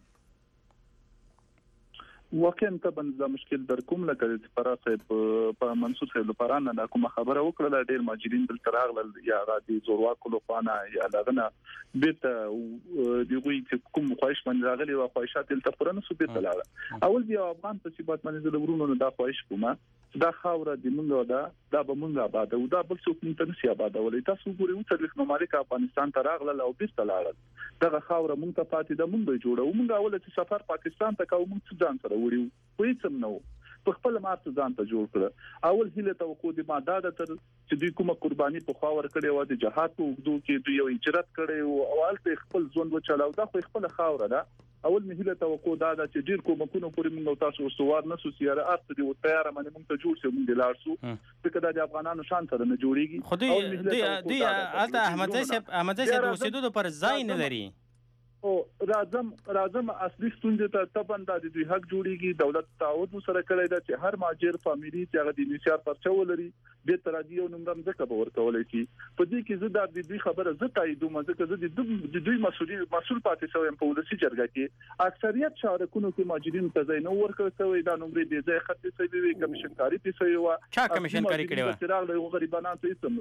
واقعا طبعا دا مشکل در کوم لکه چې فرا صاحب په منصور صاحب لپاره نه کوم خبره وکړه ډېر ماجرین دلته راغلل یا راځي زورواکو لپاره یا لغنه بیت دیوی چې کوم خواهش باندې راغلي او خواهشات دلته پرنه سو بیت لاله اول بیا افغان په صفات باندې زلورونو نه دا خواهش کومه دا خاوره د مونږه دا دا به مونږه آباد او دا بل څوک مونږ ته نشي آباد ولې تاسو ګورئ چې د مملکت افغانستان ته راغلل او بیت لاله دا خاوره مونږ ته پاتې ده مونږ به جوړو مونږ اول چې سفر پاکستان ته کوو مونږ ځان سره وړو وې څم نو په خپل مارته ځان ته جوړ کړ اول هله توقع د ماده د تر چې دوی کومه قرباني په خاور کړي و د جهاد په وګدو کې دوی یو هجرت کړي او اول ته خپل ژوند وچلاو دا خو خپل خاور ده اول مهله توقع دا چې ډیر کومکونه پورې موږ تاسو استوار نه سو سیاره ارته دی او تیار باندې موږ ته جوړ شو موږ لارسو ځکه د افغانانو شان سره نه جوړیږي خو دوی دوی البته احمد زئی صاحب احمد زئی صاحب اوسېدو پر ځای نه لري او راځم راځم اصلي ستونزه ته تبن د دوی حق جوړیږي دولت تعهد سره کړی دا چې هر ماجر فاميلي چې هغه د نشار پرچو لري به تر دې یو نمبر ځکه به ورکولای شي په دې کې زه د دې خبره زه تایید کوم ځکه زه د دوی مسؤلیت مسؤل پاتې شوم په ولسی جرګه کې اکثریت شارکونو کې ماجرین ته ځای نه ورکړ شوی دا نمبر دې ځای خط شوی وي کمیشن کاری پی شوی و چا کمیشن کاری کړی و چې راغلی غریبانو ته اسم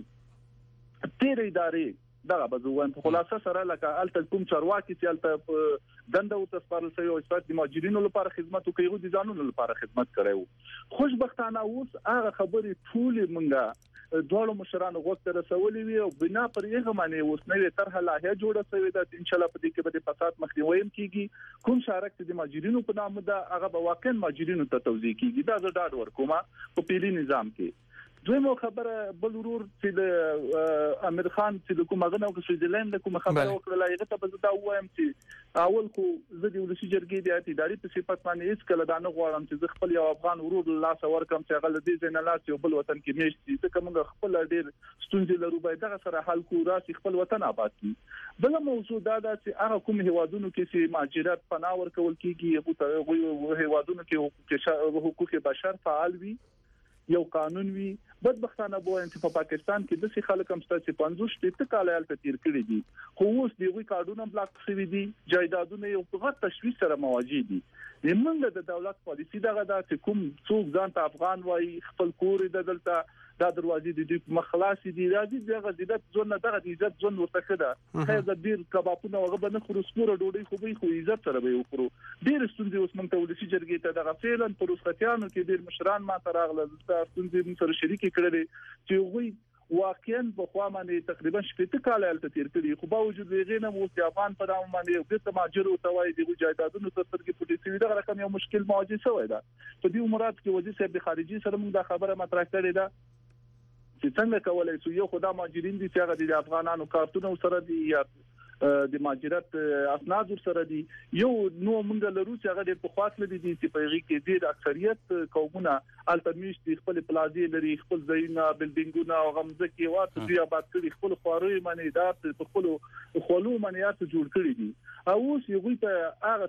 تیر ادارې دا به زوان په خلاصه سره لکه الته کوم چارواکي چې الته دنده او تسپارل شوی او استاد د ماجرینو لپاره خدمت کوي او د ځانونو لپاره خدمت کړو خوشبختانه اوس هغه خبرې ټول مونږه دوه مشرانو غوښته رسولې وي او بنا پر یغه معنی اوس نوې طرح لایحه جوړه شوې ده ان شاء الله په دې کې به فساد مخنیوي کیږي کوم شارک د ماجرینو په نام ده هغه به واقعا ماجرینو ته توزیع کیږي دا زه ډاډ ورکوم په پیلي نظام کې دویمه خبره بل ورور چې د امیر خان چې د کومه غنو کې سویزرلند کومه خبره وکړه هغه ته به دا وایم چې اول خو زه د ولسی جرګې د اتداري په صفت باندې هیڅ کله دا نه غواړم چې خپل یو افغان ورور لاس ورکم چې هغه د دې ځای نه لاس یو بل وطن کې میشتي ځکه موږ خپل ډیر ستونزې لرو باید دغه سره حل کو راسي خپل وطن آباد کړي بل موضوع دا ده چې هغه کوم هیوادونو کې چې مهاجرت پناه ورکول کیږي هغه هیوادونو کې حقوق بشر فعال وي یو قانون وی بدبختانه بوین چې په پاکستان کې د سې خلک هم ستاسو پنځوس شپږ کاله الته تیر کړی دي خو اوس دیوی کارډونه بلاک شوی دي جایدادونه یو په غټ تشویش سره مواجه دي زمونږ د دولت پالیسی دغه دا چې کوم څوک ځان ته افغان وای خپل کور د دلته دا دروازې د دې مخلاصي دي راځي دغه د عزت ځون دغه د عزت ځون ورته کړه هغه د ډیر کبابونه هغه به نه خورو سپوره ډوډۍ خو به خو عزت سره به وکړو ډیر ستونزې اوس موږ ته ولسی جرګې ته دغه فعلا پروسختيانو کې ډیر مشران ما ته راغله د ستونزې موږ سره شریک کړل چې وګوي واقعا په خوا باندې تقریبا شپږ کاله الته تیر کړي خو باوجود دغه نه مو چې افغان پر باندې یو څه ماجر او توای د جایدادونو تر کې پولیسي وی دغه رقم یو مشکل مواجه شوی دا په دې مراد کې وزیر صاحب خارجي سره موږ دا خبره مطرح کړې ده چې څنګه کولای شو یو خدای ماجرین دي چې هغه د افغانانو کارتونو سره دي یا د ماجرت اسناد سره دي یو نو موږ لرو چې هغه په خاص لدی دي چې په هغه کې ډیر اکثریت قومونه التمیش دي خپل پلازي لري خپل ځایونه بلډینګونه او غمزه کې واته دوی آباد کړي خپل خواري باندې دا په خپل خلو باندې جوړ کړي دي او اوس یو ته هغه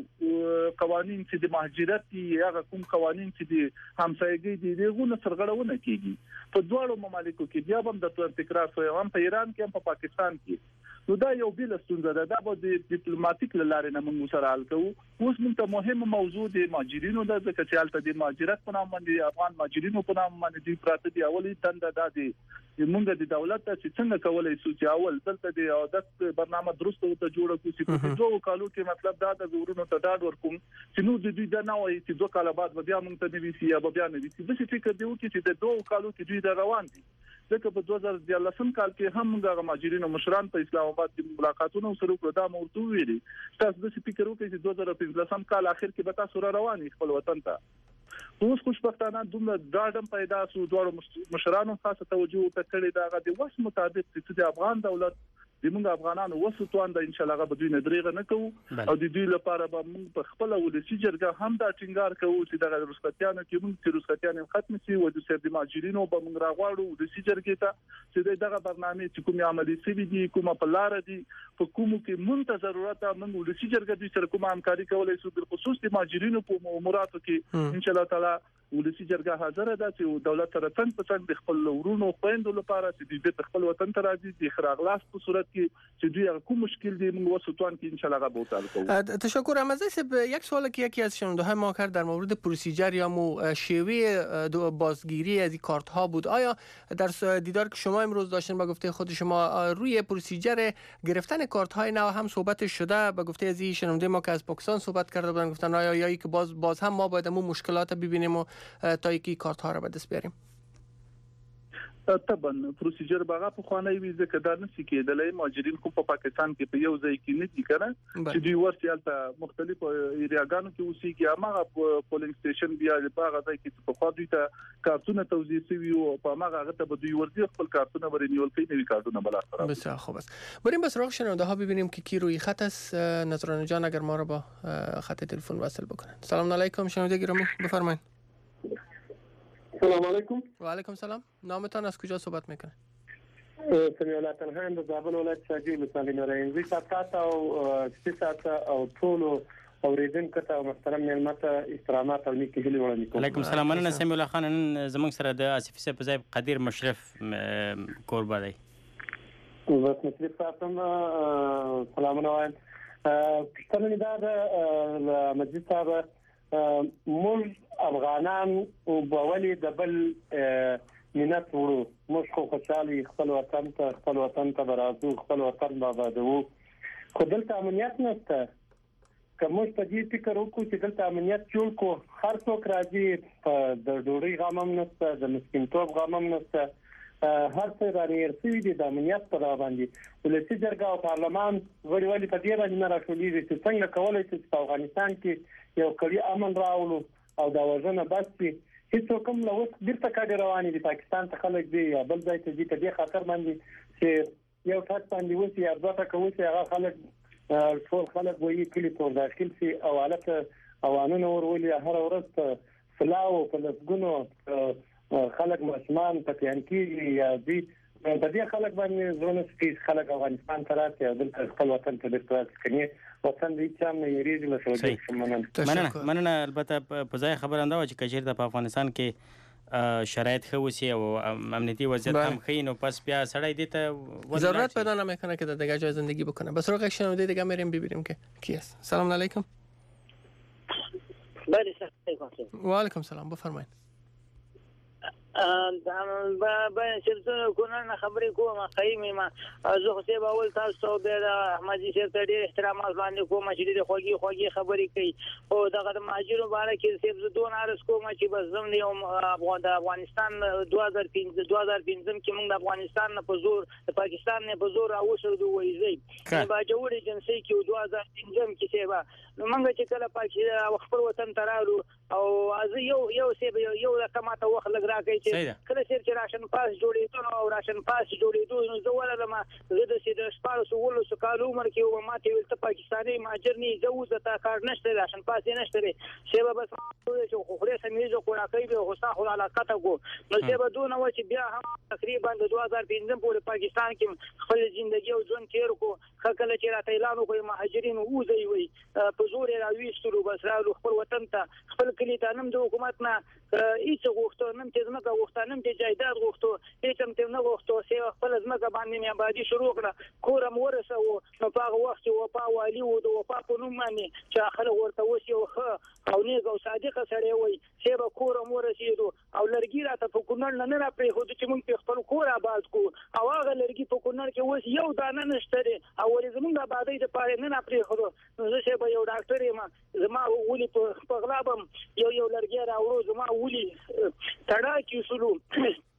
څه قوانين چې د مهاجرت دي هغه کوم قوانين چې د همسایګي دي دغه سرغړونه کیږي په دوه مملکتو کې بیا هم د تکرار شوی هم په ایران کې هم په پاکستان کې نو دا یو بل ستونزه ده دا به د ډیپلوماټیک لارې نه موږ سره حل کوو اوس موږ ته مهمه موضوع د ماجرینو د ځکه چې حالت د ماجرت په نام باندې افغان ماجرینو په نام باندې دی پراته دی اولي تند د د موږ د دولت ته څنګه کولای شو چې اول دلته د عادت برنامه درست او ته جوړ کړو چې په دوه کالو کې مطلب دا د زورونو ته ډاډ ورکوم چې نو د دوی د نه وایي چې دوه کال بعد بیا موږ ته نوي سي یا بیا نوي سي د څه فکر دی چې د دوه کالو کې دوی د روان دي ځکه په دوه زره دیارلسم کال کې هم موږ ماجرینو مشران په اسلام آباد کې ملاقاتونه سره کړو دا موضوع ویلي تاسو د فکر وکړئ چې دوه زره پنځلسم کال اخر کې به تاسو را رواني خپل وطن ته اوس خوشبختانه دومره داډم پیدا سو دوه مشرانو خاصه توجه وکړي دا د وس مطابق چې د افغان دولت د موږ افغانانو وسو توان د ان شاء الله به دوی نه دریغه نه کوو او د دوی لپاره به موږ په خپل ولسی جرګه هم دا ټینګار کوو چې د روسپټیانو کې موږ چې روسپټیان ختم شي او د سر د ماجرینو به موږ راغواړو د سی جرګې ته چې دغه برنامه چې کومه عملی سوي دي کومه په لار دي په کومو کې مونږ ته ضرورت موږ ولسی جرګه دوی سره کومه همکاري کولای شو د خصوص د ماجرینو په اموراتو کې ان شاء الله تعالی ولسی جرګه حاضر ده چې دولت سره څنګه په څنګه د خپل ورونو خويندو لپاره چې د خپل وطن ته راځي د خراغلاس په صورت کې چې دوی کوم مشکل دي موږ وسوتوان کې ان شاء الله غو تعال کوو. تشکر احمد صاحب. یک سوال که یکی از شنونده های ما کرد در مورد پروسیجر یا مو شیوه بازگیری از این کارت ها بود. آیا در دیدار که شما امروز داشتین با گفته خود شما روی پروسیجر گرفتن کارت های نو هم صحبت شده؟ با گفته از این شنونده ما که از پاکستان صحبت کرده بودن گفتن آیا یا که باز باز هم ما باید مو مشکلات ببینیم و تا یکی کارت ها را به دست بیاریم؟ طبعا پروسیجر باغه په خوانه وي ځکه دا نشي کېدلای ماجرین خو په پاکستان کې په یو ځای کې نه دي کنه چې دوی ورسېلته مختلف ایریاګانو کې اوسېږي هغه پولینګ سټیشن بیا په هغه ځای کې په خو دوی ته کارتونه توزیع شوي او په هغه هغه ته به دوی ورځي خپل کارتونه ورنیول کوي نوي کارتونه بل اخر. بسیار خوب است. بریم به سراغ شنونده ها ببینیم که کی روی خط است. نظران جان اگر ما رو با خط تلفن وصل بکنن. سلام علیکم شنونده گرامی بفرمایید. سلام علیکم. و علیکم سلام. نامتان از کجا صحبت میکنه؟ سمیع الله تنهان د زابل ولایت شاجوی مثالي نورینزی تاسو او سیاست او ټولو اوریدونکو ته محترم ملمت احترامات او نیکی هیله وړاندې کوم. علیکم السلام. مننه سمیع الله خان. زموږ سره د آصف صاحب په ځای قدیر مشرف کوربه دی. بس مشرف تاسو سلامونه وایم. پښتنه دا د مجلس صاحب موږ افغانان او بوالي د بل منت ورو موږ خو خوشالي خپل وطن ته خپل وطن ته برازو خپل وطن بابادو خو دلته امنیت نشته. کوم څه دې فکر وکړو چې دلته امنیت جوړ کو هر څوک راځي په د ډوړي غمم نشته د مسکینتوب غمم نشته هر څه راځي چې د امنیت په اړه باندې ولسی جرګه او پارلمان غړي ولې په دې باندې نه راټولېږي چې څنګه کولای شي په افغانستان کې یو کړي امن راولو او دا وژنه بس هیڅ کوم له وخت بیرته کډه روانې دي پاکستان ته خلک دی یا بل ځای ته دي په دې خاطر باندې چې یو ټاک باندې وسی یا ځکه کوي چې هغه خلک ټول خلک وایي کلی تور داخل شي او حالت اوانونه ورولي هر ورځ فلاو په لسګونو خلک مسلمان په تیانکی یا دي په دې خلک باندې زونه چې خلک افغانستان ته راځي او دلته خپل وطن ته درته کوي وطن دې چې هم یریږي له سعودي مننه مننه البته په ځای خبر انده و چې کچیر په افغانستان کې شرایط خو وسی او امنیتی وضعیت هم خیر نو پس بیا سړی دې ته ضرورت پیدا نمیکنه که دیگه جای زندگی بکنه. بس رو شنونده دیگه میریم ببینیم که کی است. سلام علیکم. بله سلام. و علیکم سلام بفرمایید. با با سلسله کنن خبرې کوم خیمه ما زه خو سه باول تاسو د احمدي شیخ ته ډېر احترامات باندې کوم چې د خوږی خوږی خبرې کوي او دغه د مهاجرو باره کې سه زدون ارس کوم چې بس زم نه افغان د افغانستان دوه هزار پنځه دوه هزار پنځه کې موږ د افغانستان نه په زور د پاکستان نه په زور راوښو دوه وایي با جوړ جنسي کې دوه هزار پنځه کې سیبا نو موږ چې کله پاکستان خپل وطن ته راغلو او از یو یو سیب یو رقمه وخت لګ راکې کله چې راشن پاس جوړېدو او راشن پاس جوړېدو نو زه ولله ما زه د سیده شپارو سوولو سکالو عمر کې و ما ته ویل ته پاکستاني مهاجر نه زه زه تا کار نشته راشن پاس نه نشته سیبا بس چې خو خوري سمېزو کو راکې به غوسه خو علاقه کو نو سیبا دونه و چې بیا هم تقریبا د دوه هزار پنځه پورې پاکستان کې خپل ژوندۍ او ژوند تیر کو کله چې راته اعلان وکړ مهاجرین وځي وي په زور راويستلو بس راو خپل وطن ته خپل کلی ته نم د حکومت نه هیڅ غوښتنه نم چې زمکه غوښتنه نم چې جایداد غوښتو هیڅ هم ته نه غوښتو سه خپل زمکه باندې مې آبادی شروع کړه کورم ورسه و نو په هغه وخت و په والی و د وفا په نوم باندې چې اخر ورته وسی او خ او نیک او صادق سره وي چې به کورم ورسېدو او لرګي راته په کونړ نه نه پرې خو چې مونږ په خپل کور آباد کو او هغه لرګي په کونړ کې وس یو دانه نشته او ولې زمونږ آبادی ته پاره نه نه پرې خو نو زه چې به یو ډاکټر یم زما ولي په غلابم یو یو لرګي راوړو زما ولي تړا کې شلو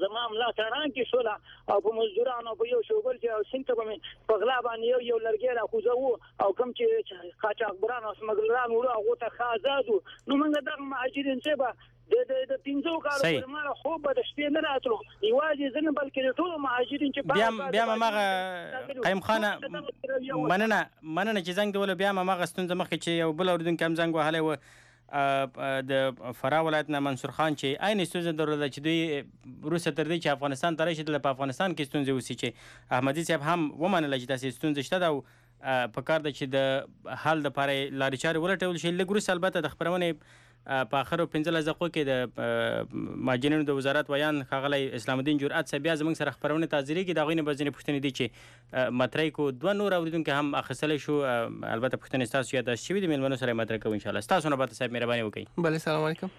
زما ملا تران کې شول او په مزدورانو په یو شوګل چې سنت په په غلا باندې یو یو لرګي را خوځو او کوم چې قاچاقبران او سمګلران وړو هغه ته خازادو نو موږ د مهاجرین څخه د د د پینځو کارو پر مال خو به د شپې نه راتلو یوازې ځنه بلکې ټول مهاجرین چې بیا بیا ماغه قیم خانه مننه مننه چې زنګ دیول بیا ماغه ستونزه مخکې چې یو بل اوردون کم زنګ وهله و د فرا ولایت نه منصور خان چې عین ستونزه درلوده چې دوی روسه تر دې چې افغانستان ته راشي د افغانستان کې ستونزه وسی چې احمدي صاحب هم ومنل چې تاسو ستونزه شته دا په کار د چې د حل د پاره لارې چارې ولټول شي لګروس البته د خبرونه په اخرو پنځه دقیقو کې د ماجنینو د وزارت ویان ښاغلی اسلام الدین جرأت صاحب بیا زموږ سره خبرونه تازری کې د غوینه بزنه پښتنې دي چې مطرح کو دوه نور اوریدونکو هم اخیستل شو البته پښتنې تاسو یاد شوي د میلمنو سره مطرح کوو ان شاء الله تاسو نه بعد صاحب مهرباني وکړئ بله السلام علیکم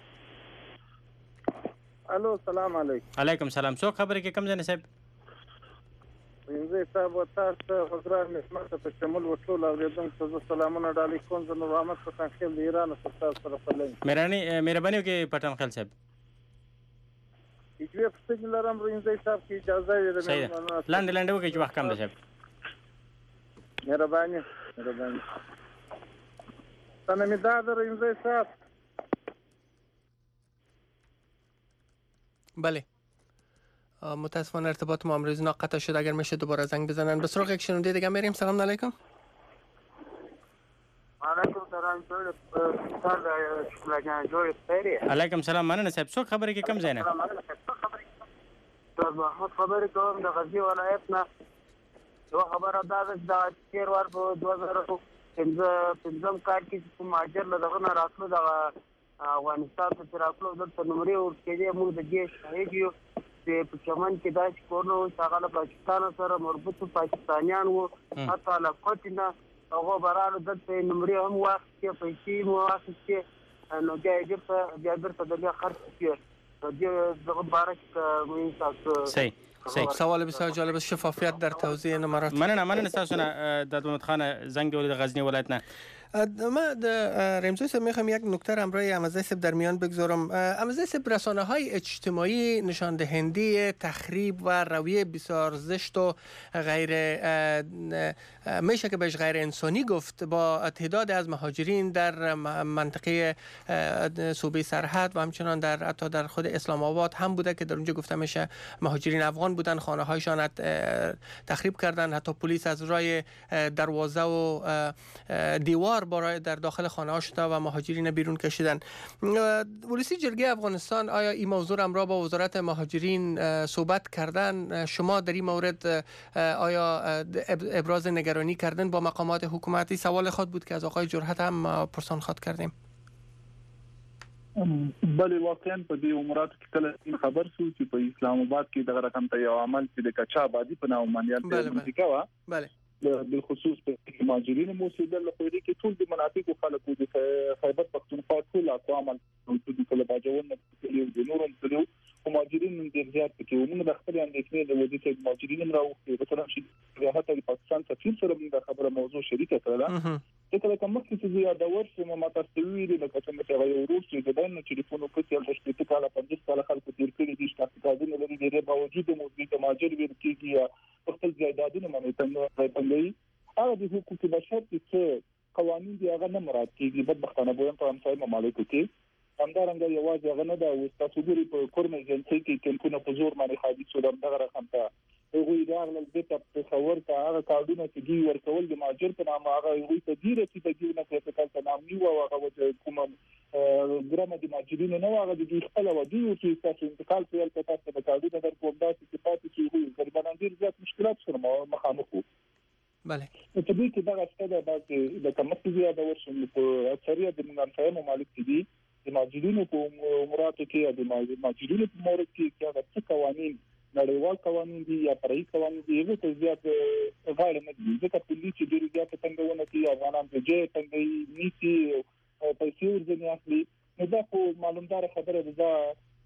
الو السلام علیکم علیکم السلام څو خبرې کې کم ځنه صاحب زه صاحب تاسو حضرات نسمت په شمول وټول اوریدونکو ته سلامونه ډالۍ کوم زه نور احمد پټان خیل د ایران څخه سره فلای مهرباني مهرباني وکړئ پټان خیل صاحب چې په څنګه لرم رینځي صاحب کی اجازه یې ده لاندې لاندې وکړئ چې وخت کم ده صاحب مهرباني مهرباني څنګه می دا رینځي صاحب بله متاسفانه ارتباط ما امروز قطع شد اگر میشه دوباره زنگ بزنن به سراغ یک شنونده دیگه میریم سلام علیکم علیکم سلام جوړ سر لګا جوړ پېری علیکم سلام مننه صاحب څو خبرې کې کم زینه ته محمد خبرې کوم د غزنی ولایت نه یو خبره دا ده چې تیر ور په دوه زره پنځم کال کې کوم ماجر له دغه نه راتلو د افغانستان ته راتلو د نمبرې ورکړې موږ د دې شهید یو په چمن کې دا چې کورنو څنګه پاکستان سره مربوط پاکستانیان وو حتی له کوټینا هغه برانو د نمبرې هم وخت کې پیسې مو وخت کې نو دې په بیا درته د خرڅ کې د دغه بارک مې تاسو صحیح صحیح سوال بسیار جالب است شفافیت در توزیع نمرات مننه مننه تاسو نه د محمد خان زنگ ولید غزنی ولایت نه ما در رمزوی صاحب میخوام یک نکته را امروی امازه صاحب در میان بگذارم. امازه صاحب رسانه های اجتماعی نشان دهنده تخریب و رویه بسیار زشت و غیر میشه که بهش غیر انسانی گفت با تعداد از مهاجرین در منطقه صوبه سرحد و همچنان در حتی در خود اسلام آباد هم بوده که در اونجا گفته میشه مهاجرین افغان بودن خانه هایشان تخریب کردن حتی پلیس از رای دروازه و دیوار برای در داخل خانه ها شده و مهاجرین بیرون کشیدن. ولسی جرگه افغانستان آیا این موضوع را با وزارت مهاجرین صحبت کردن؟ شما در این مورد آیا ابراز نگرانی کردن با مقامات حکومتی؟ سوال خود بود که از آقای جرأت هم پرسان خود کردیم. بله واقعا په دې امارات کې کله خبر شو چې په اسلام آباد کې دغه رقم ته یو عمل چې د کچا آبادی په نوم باندې امریکا وا بله بالخصوص په مهاجرینو موسیدل له خوري کې ټول د مناطق خلکو د خیبر پختونخوا ټول اقوام د کله باجون د نورم په مهاجرین د زیات کې ومنه د خپل اندېښنې د وجې چې مهاجرین راوخته مثلا چې حتی د پاکستان سفیر سره د خبره موضوع شریکه کړله چې کله کوم چې زیاده ورسره ما تاسو ویلي د کوم څه غوړو روس چې د دنه ټلیفون په څیر د شپږ کاله پنځه کاله خلکو تیر کړي دي چې تاسو د لري د باوجود موجود مهاجر ور کېږي په خپل ځایدادونه باندې څنګه پندې هغه د حقوقي بشر چې قوانين دی هغه نه مراد کېږي بدبختانه بویم په همسایه ممالکو کې همدارنګه یوازې هغه نه دا او تاسو ګوري په کورمه جنسي کې کمکونه په زور باندې حادث شو دغه رقم ته هغه راغله د ته تصور ته هغه کارونه چې دی ورکول د ماجر په نامه هغه وي ته ډیره چې د دیونه په کال ته نام نیو او هغه کوم ګرامه د ماجرین نه هغه د خپل ودی او چې تاسو انتقال په یل تاسو د کارونه در کوم داسې صفات چې وي ګرځبان ډیر زیات مشکلات سره مخامخ وو بله په دې کې دا څه ده د کومه زیاده ورشم په اکثریت د منځنۍ ممالک دي د ماجرینو په اماراتو کې د ماجرینو په مورد کې چې هغه قوانين نړیوال قوانين دي یا پرای قوانين دي هغه ته زیات غاړه نه دي ځکه په دې چې ډېر زیات څنګهونه کې افغانان په جې څنګه نیسي پیسې ورځنی اخلي نو دا خو معلومدار خبره ده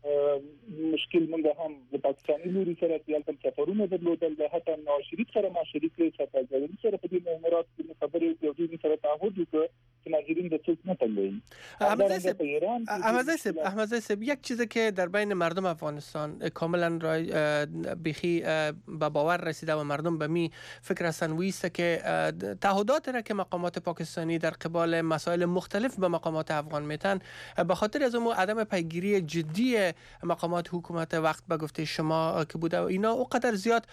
مشکل موږ هم د پاکستاني لوري سره یالتم سفرونه درلودل حتی نواز شریف سره ما شریک کړی چې تاسو سره په دې امارات کې خبرې کوي د سره تعهد وکړي چې ناظرین د څه نه تللی. احمد صاحب احمد صاحب یک چیزی که در بین مردم افغانستان کاملا بیخی به باور رسیده و مردم به می فکر هستند است که تعهدات را که مقامات پاکستانی در قبال مسائل مختلف به مقامات افغان میتن به خاطر از اون عدم پیگیری جدی مقامات حکومت وقت به گفته شما که بوده اینا اونقدر زیاد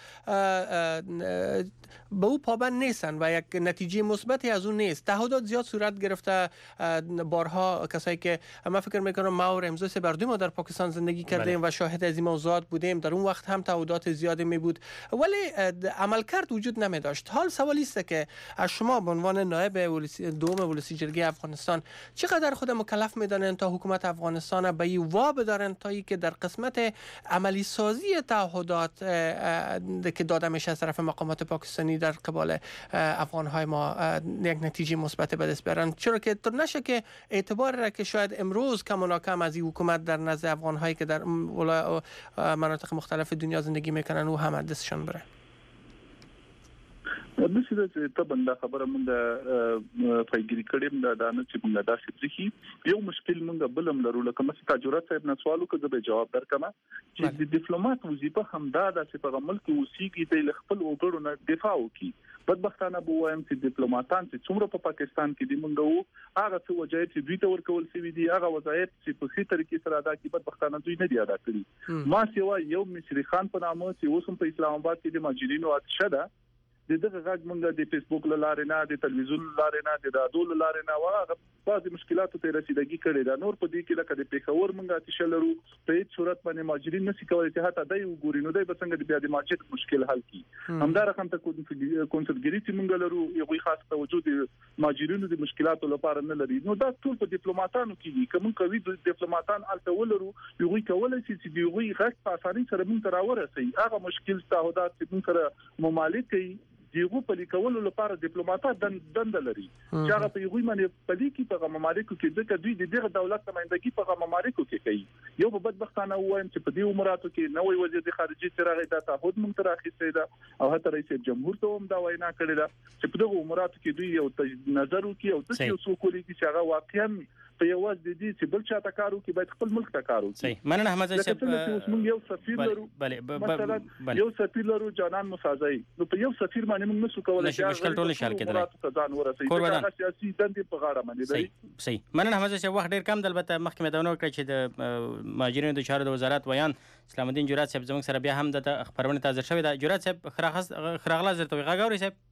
به او پابند نیستن و یک نتیجه مثبتی از اون نیست. تعهدات زیاد صورت گرفته، بارها کسایی که ما فکر میکنم ما و رمزو سبردی ما در پاکستان زندگی کردیم و شاهد از این موضوعات بودیم، در اون وقت هم تعهدات زیادی می بود ولی عملکرد وجود نمی داشت. حال سوالی است که از شما به عنوان نایب دوم ولسی جرگه افغانستان چقدر خود مکلف میدانند تا حکومت افغانستان به این وا بدارند تا که در قسمت عملی سازی تعهدات که داده میشه از طرف مقامات پاکستانی در قبال افغان های ما یک نتیجه مثبت به دست بیارن، چرا که تو نشه که اعتبار را که شاید امروز کم و کم از این حکومت در نزد افغان هایی که در مناطق مختلف دنیا زندگی میکنن او هم دستشان بره. د سیده چې ته بنده خبره مونږه پیګری کړم دا دانه چې مونږه داسې ځکه یو مشکل مونږه بلم لرو لکه مثلا تجربه صاحب نه سوالو کې به جواب درکمه چې د ډیپلوماټ وظیفه همدا ده چې په عمل کې اوسېږي د خپل وګړو نه دفاع وکړي. بدبختانه به وایم چې ډیپلوماټان چې څومره په پاکستان کې دي مونږ وو هغه څه وجایت چې دوی ته ورکول شوی دي هغه وظایف چې په هیڅ طریقې سره ادا کړي بدبختانه دوی نه دی ادا کړی. ما سیوا یو مصری خان په نامه چې اوس په اسلام آباد کې د ماجرینو اکشه ده دغه غږ مونږ د فیسبوک لاره نه د تلویزیون لاره نه د رادیو لاره نه واغه بعضی مشکلاتو ته رسیدګي کړي دا نور په دې کې لکه د پیښور مونږه اتشه لرو په هیڅ صورت باندې ماجرین نشي کولای چې حتی دای وګوري نو دای به څنګه د بیا د ماجر مشکل حل کړي. همدا رقم ته کونسلګری چې مونږ لرو یو خاص توجه د ماجرینو د مشکلاتو لپاره نه لري نو دا ټول په ډیپلوماټانو کې کوم کوي د ډیپلوماټان الته ولرو یو کولای شي چې دوی غږ په اسانۍ سره مونږ ته راورسي هغه مشکل تعهدات چې مونږ سره ممالک کوي دیغه په لیکولو لپاره ډیپلوماټان دند لري چې هغه په یوه باندې په لیکي په ممالکو کې ځکه دوی د دغه دولت نمائندګي په ممالکو کې کوي. یو په بدبختانه وایم چې په دې اماراتو کې نوې وزیر د خارجي چراغ د تعهد مونږ ته راخیسته ده او حتی رئیس جمهور ته هم دا وینا کړې ده چې په دغه اماراتو کې دوی یو نظر وکړي او د یو څو کولی چې هغه واقعا په یو وخت د دې چې بل چا تکارو کې باید خپل ملک تکارو کوي. صحیح مننه احمد صاحب. اوس موږ یو سفیر لرو مثلا یو سفیر لرو جانان مساځي نو په یو سفیر باندې موږ نسو کولای چې مشکل ټول نشال کېدل ځان ورسېږي دا سیاسي دندې په غاړه باندې دی. صحیح مننه احمد صاحب. وخت ډیر کم البته مخکې مې دا نو کړ چې د مهاجرینو د چارو د وزارت ویان اسلام الدین جرات صاحب زموږ سره بیا هم د خبرونه تازه شوې ده. جرات صاحب خراغس خراغلا زرته غاغوري صاحب.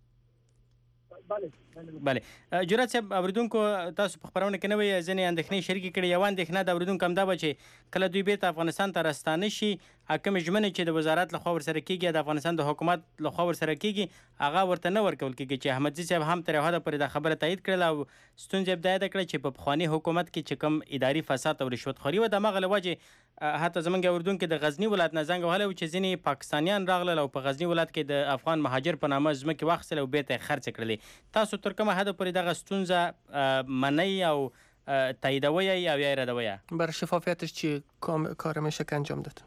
بله جرات صاحب اوریدونکو تاسو په خبرونه کې نوې ځنې اندېښنې شریک کړي یو اندېښنه د اوریدونکو هم دا به چې کله دوی بیرته افغانستان ته راستانه شي حکم ژمنې چې د وزارت لخوا ورسره کیږي د افغانستان د حکومت لخوا ورسره کیږي هغه ورته نه ورکول کیږي چې احمدزي صاحب هم تر هغه پورې د خبره تایید کړل او ستونزې ابتدا کړې چې په بخوانی حکومت کې چې کوم اداري فساد او رشوت خوري و د مغله وجه حتی زمونږ اوریدونکو د غزنی ولایت نه زنګ وهله چې ځینې پاکستانیان راغلل او په غزنی ولایت کې د افغان مهاجر په نامه ځمکې واخیستل او بیرته خرڅ کړلې. تاسو تر کومه حد پورې دغه ستونزه منئ او تاییدوي یا ردوي؟ بر شفافیتش چی کار میشه که انجام داد؟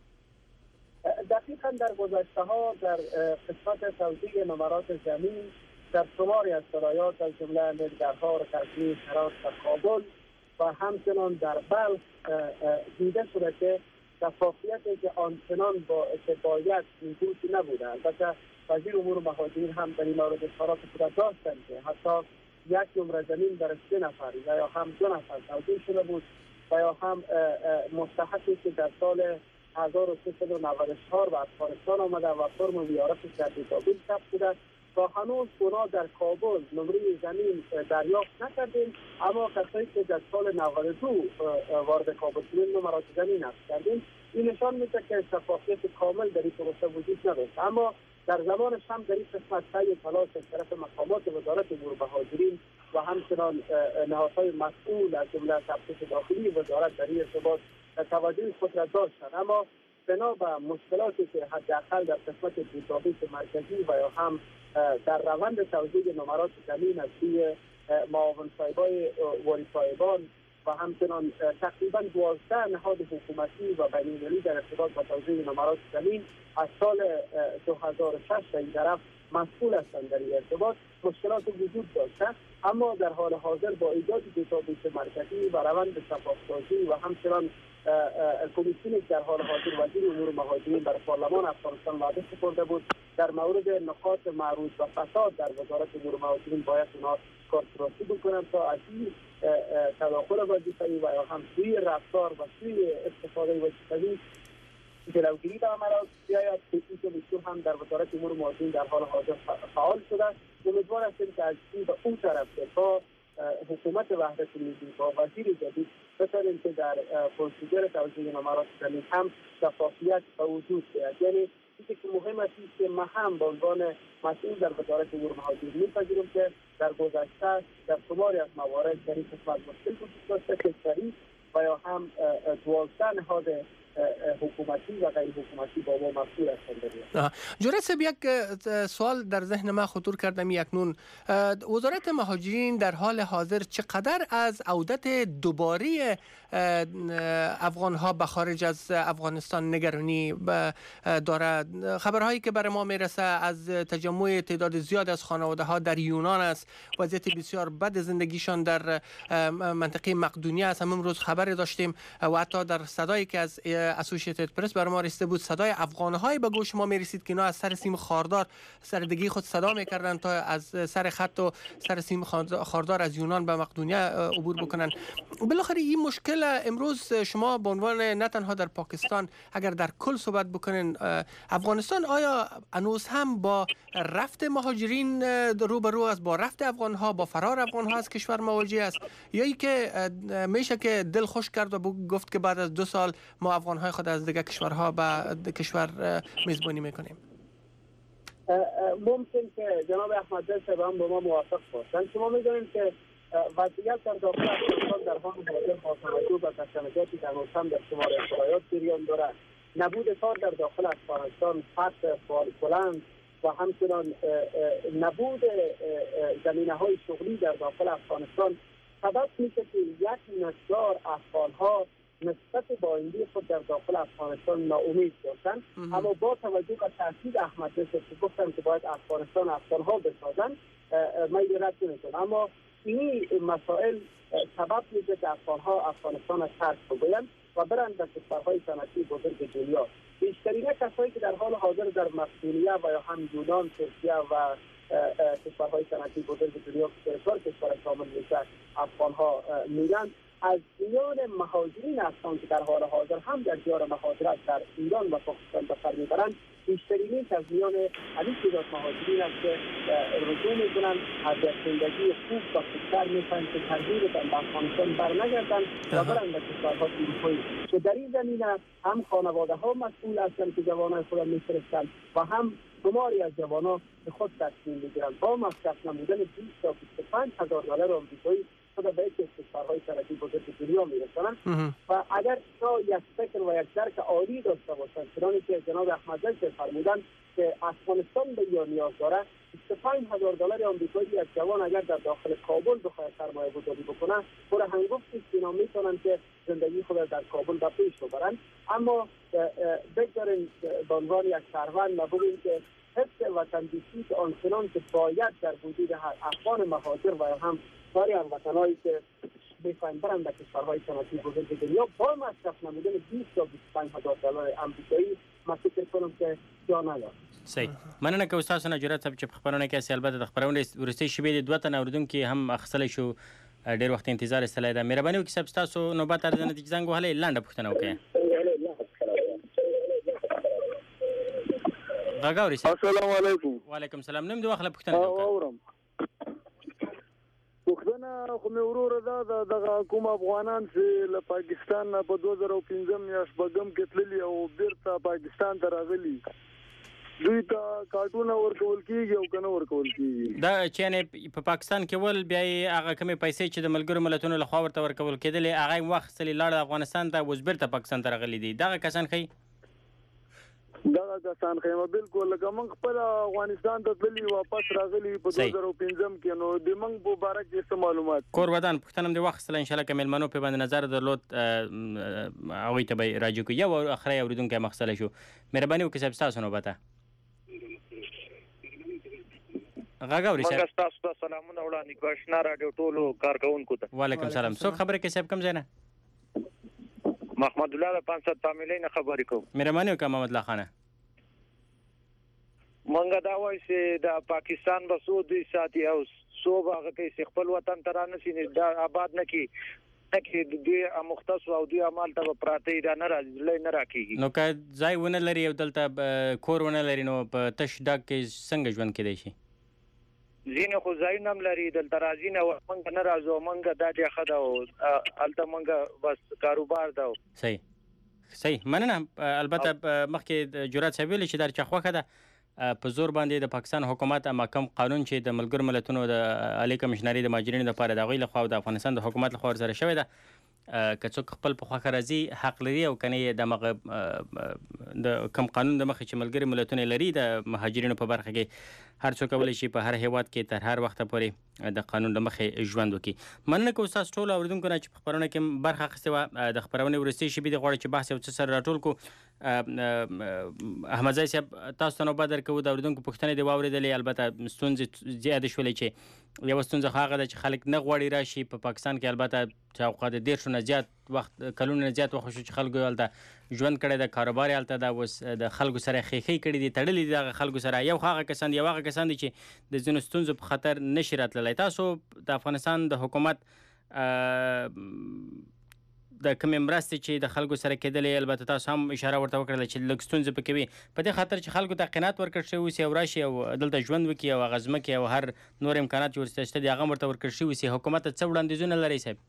دقیقا در گذشته ها در قسمت توزیع نمرات زمین در شماری از ولایات از جمله ننگرهار، غزنی، هرات و کابل و همچنان در بلخ دیده شده که شفافیتی که آنچنان با باید موجود نبوده. البته وزیر امور مهاجرین هم در این مورد اظهارات خود داشتند که حتی یک نمره زمین در سه نفر و یا هم دو نفر توزیع شده بود و یا هم مستحقی که در سال هزار و سیصد و نود و چهار به افغانستان آمده و فرم ویارتش در بیتابیل ثبت شده تا هنوز اونا در کابل نمره زمین دریافت نکردیم، اما کسایی که در سال نود و دو وارد کابل شدن نمرات زمین نصب کردیم. این نشان میده که شفافیت کامل در این پروسه وجود نداشت. اما در زمان هم در این قسمت سعی تلاش از طرف مقامات وزارت امور مهاجرین و همچنان نهادهای مسئول از جمله تفتیش داخلی وزارت در این ارتباط توجه خود را داشتند، اما بنا به مشکلاتی که حداقل در قسمت دیتابیس مرکزی و یا هم در روند توزیع نمرات زمین از سوی معاون صاحبای واری صاحبان و همچنان تقریبا دوازده نهاد حکومتی و بین‌المللی در ارتباط با توزیع نمرات زمین از سال دو هزار و شش تا این طرف مسئول هستند در این ارتباط. مشکلات وجود داشته، اما در حال حاضر با ایجاد دیتابیس مرکزی و روند شفاف‌سازی و همچنان کمیسیونی در حال حاضر وزیر امور مهاجرین در پارلمان افغانستان وعده سپرده بود در مورد نقاط معروض و فساد در وزارت امور مهاجرین باید اونا کارشناسی بکنند تا از این تداخل وظیفه‌ای و یا هم سوی رفتار و سوی استفاده وظیفه‌ای جلوگیری به عمل بیاید. تکنیک مسئول هم در وزارت امور مهاجرین در حال حاضر فعال شده. امیدوار هستیم که از این به اون طرف با حکومت وحدت ملی با وزیر جدید بتوانیم که در پروسیجر توزیع نمرات زمین هم شفافیت به وجود بیاید. یعنی چیزی که مهم است که ما هم به عنوان مسئول در وزارت امور مهاجرین می‌پذیریم که در گذشته در شماری از موارد در این قسمت مشکل وجود داشته که شریف و یا هم دوازده نهاد حکومتی و غیر حکومتی با ما مسئول هستند. جورج صاحب، یک سوال در ذهن ما خطور کردم اکنون. وزارت مهاجرین در حال حاضر چقدر از عودت دوباری افغان ها به خارج از افغانستان نگرانی دارد؟ خبرهایی که برای ما میرسه از تجمع تعداد زیاد از خانواده ها در یونان است، وضعیت بسیار بد زندگیشان در منطقه مقدونیه است. هم امروز خبر داشتیم و حتی در صدایی که از اسوسییتد پرس برای ما رسیده بود صدای افغان‌های به گوش ما میرسید که اینا از سر سیم خاردار سردگی خود صدا میکردن تا از سر خط و سر سیم خاردار از یونان به مقدونیه عبور بکنن. بالاخره این مشکل امروز شما به عنوان نه تنها در پاکستان اگر در کل صحبت بکنین، افغانستان آیا هنوز هم با رفت مهاجرین روبرو است، با رفت افغان‌ها، با فرار افغان‌ها از کشور مواجه است، یا ای که میشه که دل خوش کرد و گفت که بعد از دو سال ما افغان‌های خود از دیگر کشورها به کشور میزبانی میکنیم؟ ممکن که جناب احمدزاده صاحب هم با ما موافق باشند. شما میدونید که وضعیت در داخل افغانستان در حال حاضر با توجه به تشنجاتی که هنوز هم در شمال ولایات جریان دارد، نبود کار در داخل افغانستان، فقر بلند و همچنان نبود زمینه‌های شغلی در داخل افغانستان سبب میشه که یک مقدار افغان‌ها نسبت با آینده خود در داخل افغانستان ناامید باشند. اما با توجه به تاکید احمدزاده که گفتن که باید افغانستان افغان‌ها بسازند، من رد نمی‌کنم، اما این مسائل سبب میشه که افغان‌ها افغانستان از ترک بگویند و برند در کشورهای صنعتی بزرگ دنیا. بیشترین کسایی که در حال حاضر در مقدونیه و یا هم یونان، ترکیه و کشورهای صنعتی بزرگ دنیا که چهار کشور شامل میشه افغان‌ها میگن، از میان مهاجرین هستند که در حال حاضر هم در دیار مهاجرت در ایران و پاکستان به سر میبرند. بیشترین از میان همین تعداد مهاجرین است که رجوع میکنند، از زندگی خوب و خوبتر میکنند که ترجیح بدن به افغانستان برنگردند و برند به کشورها اروپایی. که در این زمینه هم خانواده ها مسئول هستند که جوانان خود میفرستند و هم شماری از جوانان به خود تصمیم میگیرند با مصرف نمودن بیست تا بیست و پنج هزار دلار آمریکایی خود به یک کشورهای صنعتی بزرگ دنیا میرسانند. و اگر تا یک فکر و یک درک عالی داشته باشند، چنانچه که جناب احمدزاده فرمودند که افغانستان به یا نیاز داره، بیست و پنج هزار دلار آمریکایی از جوان اگر در داخل کابل بخواد سرمایه گذاری بکنه، پر هنگفتی است اینا میتونن که زندگی خود در کابل به پیش ببرند. اما بگذاریم به عنوان یک شهروند ما بگوییم که حس وطندوستی که آنچنان که باید در وجود هر افغان مهاجر و هم ساری هموطنایی که میخواهند برند در کشورهای صنعتی بزرگ دنیا با مصرف نمودن بیست تا بیست و پنج هزار دلار آمریکایی، ما فکر کنم که جا نداره. صحیح. مننه که استاد سره جرأت صاحب چې په خبرونه کې البته د خبرونه ورستي شبې د دوه تن اوریدونکو هم اخصلې شو ډېر وخت انتظار استلای دا مهرباني وکړئ صاحب تاسو نوبت ارزنه د زنګ وهلې لاندې پوښتنه وکړئ. غاګاوري السلام علیکم. وعلیکم السلام. نیم د وخت پوښتنه وکړم. پښتنه خو مې وروره دا د کوم افغانان چې له پاکستان نه په دوه زره پنځه میاشت بګم کې تللي او بیرته پاکستان ته راغلي، دوی ته کارتونه ورکول کیږي او کنه ورکول کیږي؟ دا چې نه په پاکستان کې ول بیا هغه کمی پیسې چې د ملګرو ملتونو له خوا ورته ورکول کېدلې هغه وخت سلی لاړ افغانستان ته اوس بیرته پاکستان ته راغلي دي، دغه کسان خي دا کسان خیمه بالکل لکه موږ خپل افغانستان ته تللی واپس راغلی په دوه زره پنځم کې نو د موږ په باره کې څه معلومات کور ودان پښتنم د وخت سره ان شاء الله کمل منو په باندې نظر درلود او ته به راجو کو یو اخري اوریدونکو مخسله شو مهرباني وکړئ صاحب تاسو نوبته غاګوري صاحب موږ تاسو ته سلامونه وړاندې کوو آشنا رادیو ټولو کارکونکو ته وعلیکم سلام څوک خبره کوي صاحب کوم ځای نه محمد الله پانچ سات فامیلې نه خبرې کوم مهرباني وکړه محمد الله خانه منګه دا وایي چې د پاکستان به سو دوی ساتي او سو هغه کې خپل وطن ته رانشي دا آباد نه کی کې دوی مختص او دوی عمل ته پراته دا نه راځي نه راکېږي نو که ځای ونه لري او دلته کور ونه لري نو په تش ډاګ کې څنګه ژوند کېدای شي ځینې خو ځای نم لري دلته راځي نه منګه نه راځو منګه دا دی خدا او الته منګه بس کاروبار دا صحیح صحیح مننه البته مخکې جرأت سویل چې در چخوخه ده په زور باندې د پاکستان حکومت اما کوم قانون چې د ملګرو ملتونو د عالی کمشنري د مهاجرینو لپاره د غوی له خوا د افغانستان د حکومت له خوا سره شوی ده که څوک خپل په خوخه راځي حق لري او کني د مغه د کوم قانون د مخې چې ملګري ملتونه لري د مهاجرینو په برخه کې هر څوک کولای شي په هر هیواد کې تر هر وخت پورې د قانون د مخې ژوند وکړي مننه کوم تاسو ټول اوریدونکو نه چې په خبرونه کې برخه اخیستې وه د خبرونې وروستۍ شیبې د غواړي چې بحث یو څه سره راټول کو احمدزی صاحب تاسو ته نوبت درکوو د اوریدونکو پوښتنې دې واورېدلې البته ستونزې زیاتې شولې چې یوه ستونزه خو هغه ده چې خلک نه غواړي راشي په پاکستان کې البته چې اوقات د دېرشو نه زیات وخت کلونه نه زیات وخت شو چې خلکو هلته ژوند کړی د کاروبار هلته ده اوس د خلکو سره ښیښۍ کړي دي تړلي دي دغه خلکو سره یو هغه کسان دي یو هغه کسان دي چې د ځینو ستونزو په خطر نشي راتللی تاسو د افغانستان د حکومت د کومې مرستې چې د خلکو سره کېدلې البته تاسو هم اشاره ورته وکړله چې لږ ستونزې پکې وي په دې خاطر چې خلکو ته قناعت ورکړل شوی اوسي او راشي او دلته ژوند وکړي او هغه ځمکې او هر نور امکانات چې ورته شته دي هغه هم ورته ورکړل شوي اوسي حکومت ته څه وړاندیزونه لرئ صاحب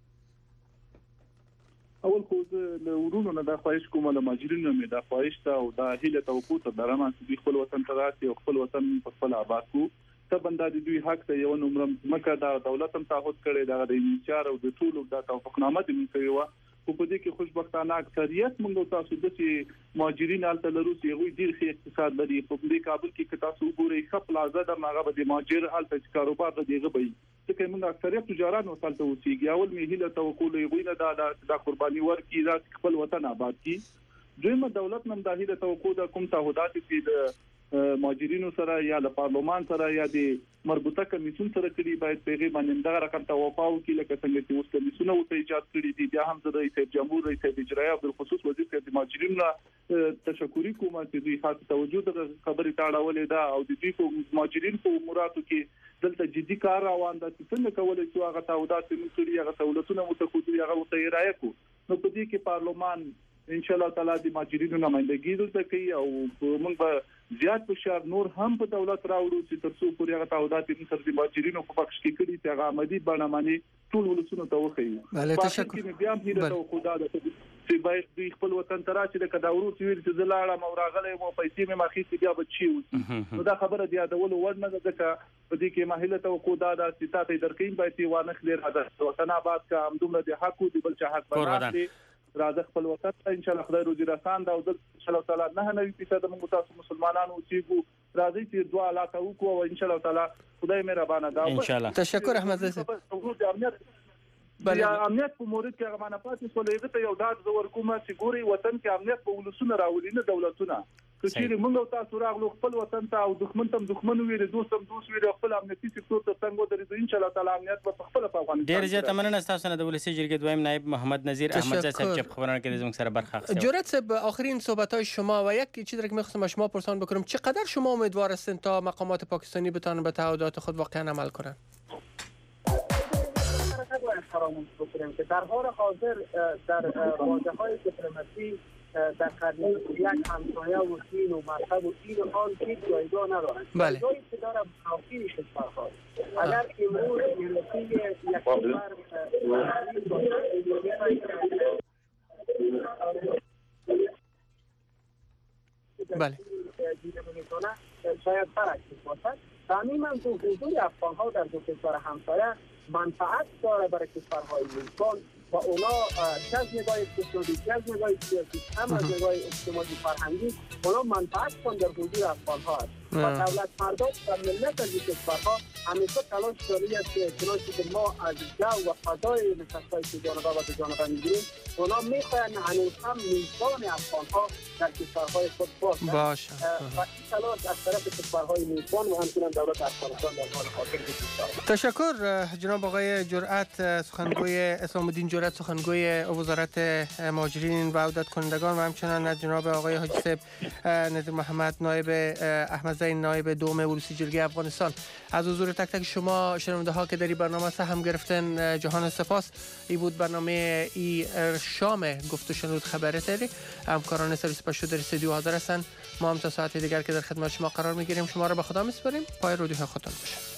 اول خو زه له ورونو نه دا خواهش کوم له مهاجرینو مې دا خواهش ته او دا هیله توقع ته درمه چې خپل وطن ته راشي او خپل وطن په خپل آباد کو ته بندا د دوی حق ته یو نمبر مکه دا دولت هم تعهد کړي دا د انشار او د ټولو دا توافقنامه د موږ یو په دې کې خوشبختانه اکثریت موږ تاسو د چې مهاجرین الته لرو چې یو ډیر ښه اقتصاد لري په دې کابل کې که تاسو وګورئ ښه پلازا د ماغه د مهاجر الته چې کاروبار د دیغه وي چې موږ اکثریت تجارت وسالته اوسېږي اول مې هیله توقع لري دا د قرباني ورکړي دا خپل وطن آباد کړي دویمه دولت نن د هیله توقع د کوم تعهدات چې د مهاجرینو سره یا د پارلمان سره یا د مربوطه کمیسیون سره کړي باید پیغام باندې دا رقم توافق وکړي لکه څنګه چې اوس کمیسیون او ایجاد کړي دي بیا هم د رئیس جمهور رئیس اجرایه عبد الخصوص وزیر د مهاجرینو تشکری کوم چې دوی خاص توجه د خبرې تاړولې ده او د دې په مهاجرین په اموراتو کې دلته جدي کار روان ده چې څنګه کولای شو هغه تعهدات چې موږ کړی هغه سہولتونه متخصصي هغه ورته رایه کو نو په دې کې پارلمان ان شاء الله تعالی د مهاجرینو نمائندګي دلته کوي او موږ به زیات فشار نور هم په دولت راوړو چې ترڅو پورې هغه تعهدات چې تر د مهاجرینو په پخش کې کړي چې هغه عملي بڼه باندې ټول ولسونو ته وښیي بله تشکر بیا هم هیله او خدا د چې باید دوی خپل وطن ته راشي لکه دا ورو چې ویل چې زلاړه مو راغلی مو پیسې مې ماخې بیا بچي وي نو دا خبره دی یادول وړ نه ده ځکه په دې کې ماهله توقع دا د ستاسو درکې باید چې وانه خلیر اده وطن آباد کا همدومره د حق دی بل چې حق باندې راځه خپل وطن ته ان شاء الله خدای روزي رسان دا او د ان شاء الله تعالی نه نه فیصد موږ تاسو مسلمانانو چې راځي چې دعا علاقه وکړو او ان شاء الله تعالی خدای مهربانه دا ان شاء الله تشکر احمد صاحب بل امنیت په مورد کې هغه معنا پاتې سولېږي ته یو ډاډ زور کومه چې ګوري وطن کې امنیت په ولسونه راولي نه دولتونه چې موږ تاسو راغلو خپل وطن ته او دښمن تم دښمن ویری دوست تم دوست ویری خپل امنیتي سکتور ته څنګه درې ان شاء الله تعالی امنیت په خپل په افغانستان ډیر زیات مننه تاسو نه د ولسی جرګې دویم نائب محمد نذیر احمد صاحب چې خبرونه کې زموږ سره برخه اخیسته جرأت صاحب آخرین صحبت‌های شما و یک چیزی را که می‌خواستم شما پرسان بکنم چقدر شما امیدوار هستین تا مقامات پاکستانی بتوانند به تعهدات خود واقعا عمل کنند فراموش بکنیم که در حال حاضر در واژه‌های دیپلماسی در قرنی یک همسایه و دین و مذهب و دین حال هیچ جایگاه ندارند. بله. جایی که داره منافی کشورها. اگر امروز منافی یک کشور بله. شاید برعکس باشد. تعمیما تو حضور افغان‌ها در دو کشور همسایه منفعت داره برای کشورهای یکان و اونا چه از نگاه اقتصادی، چه از نگاه سیاسی، هم از نگاه اجتماعی فرهنگی اونا منفعت کن در حضور اطفال ها است و دولت مردم و ملت از این کشورها همیشه تلاش داری است که چنانچه که ما از جو و فضای نشست‌های سه جانبه و دو جانبه می‌گیریم اونا می‌خواهند هنوز هم میزبان افغان‌ها در کشورهای خود باشند باشه و این تلاش از طرف کشورهای میزبان و همچنین دولت افغانستان در حال حاضر وجود تشکر جناب آقای جرأت سخنگوی اسلام الدین جرأت سخنگوی وزارت مهاجرین و عودت کنندگان و همچنین از جناب آقای حاجی صاحب نذیر محمد نایب احمد زین نایب دوم ولوسی جرگه افغانستان از حضور تک تک شما شنونده ها که در این برنامه سهم گرفتن جهان سپاس. این بود برنامه ای شام گفت و شنود خبر تری. همکاران سرویس پشتو در استودیو حاضر هستند. ما هم تا ساعت دیگر که در خدمت شما قرار میگیریم شما را به خدا میسپاریم. پای رادیو خودتان باشه.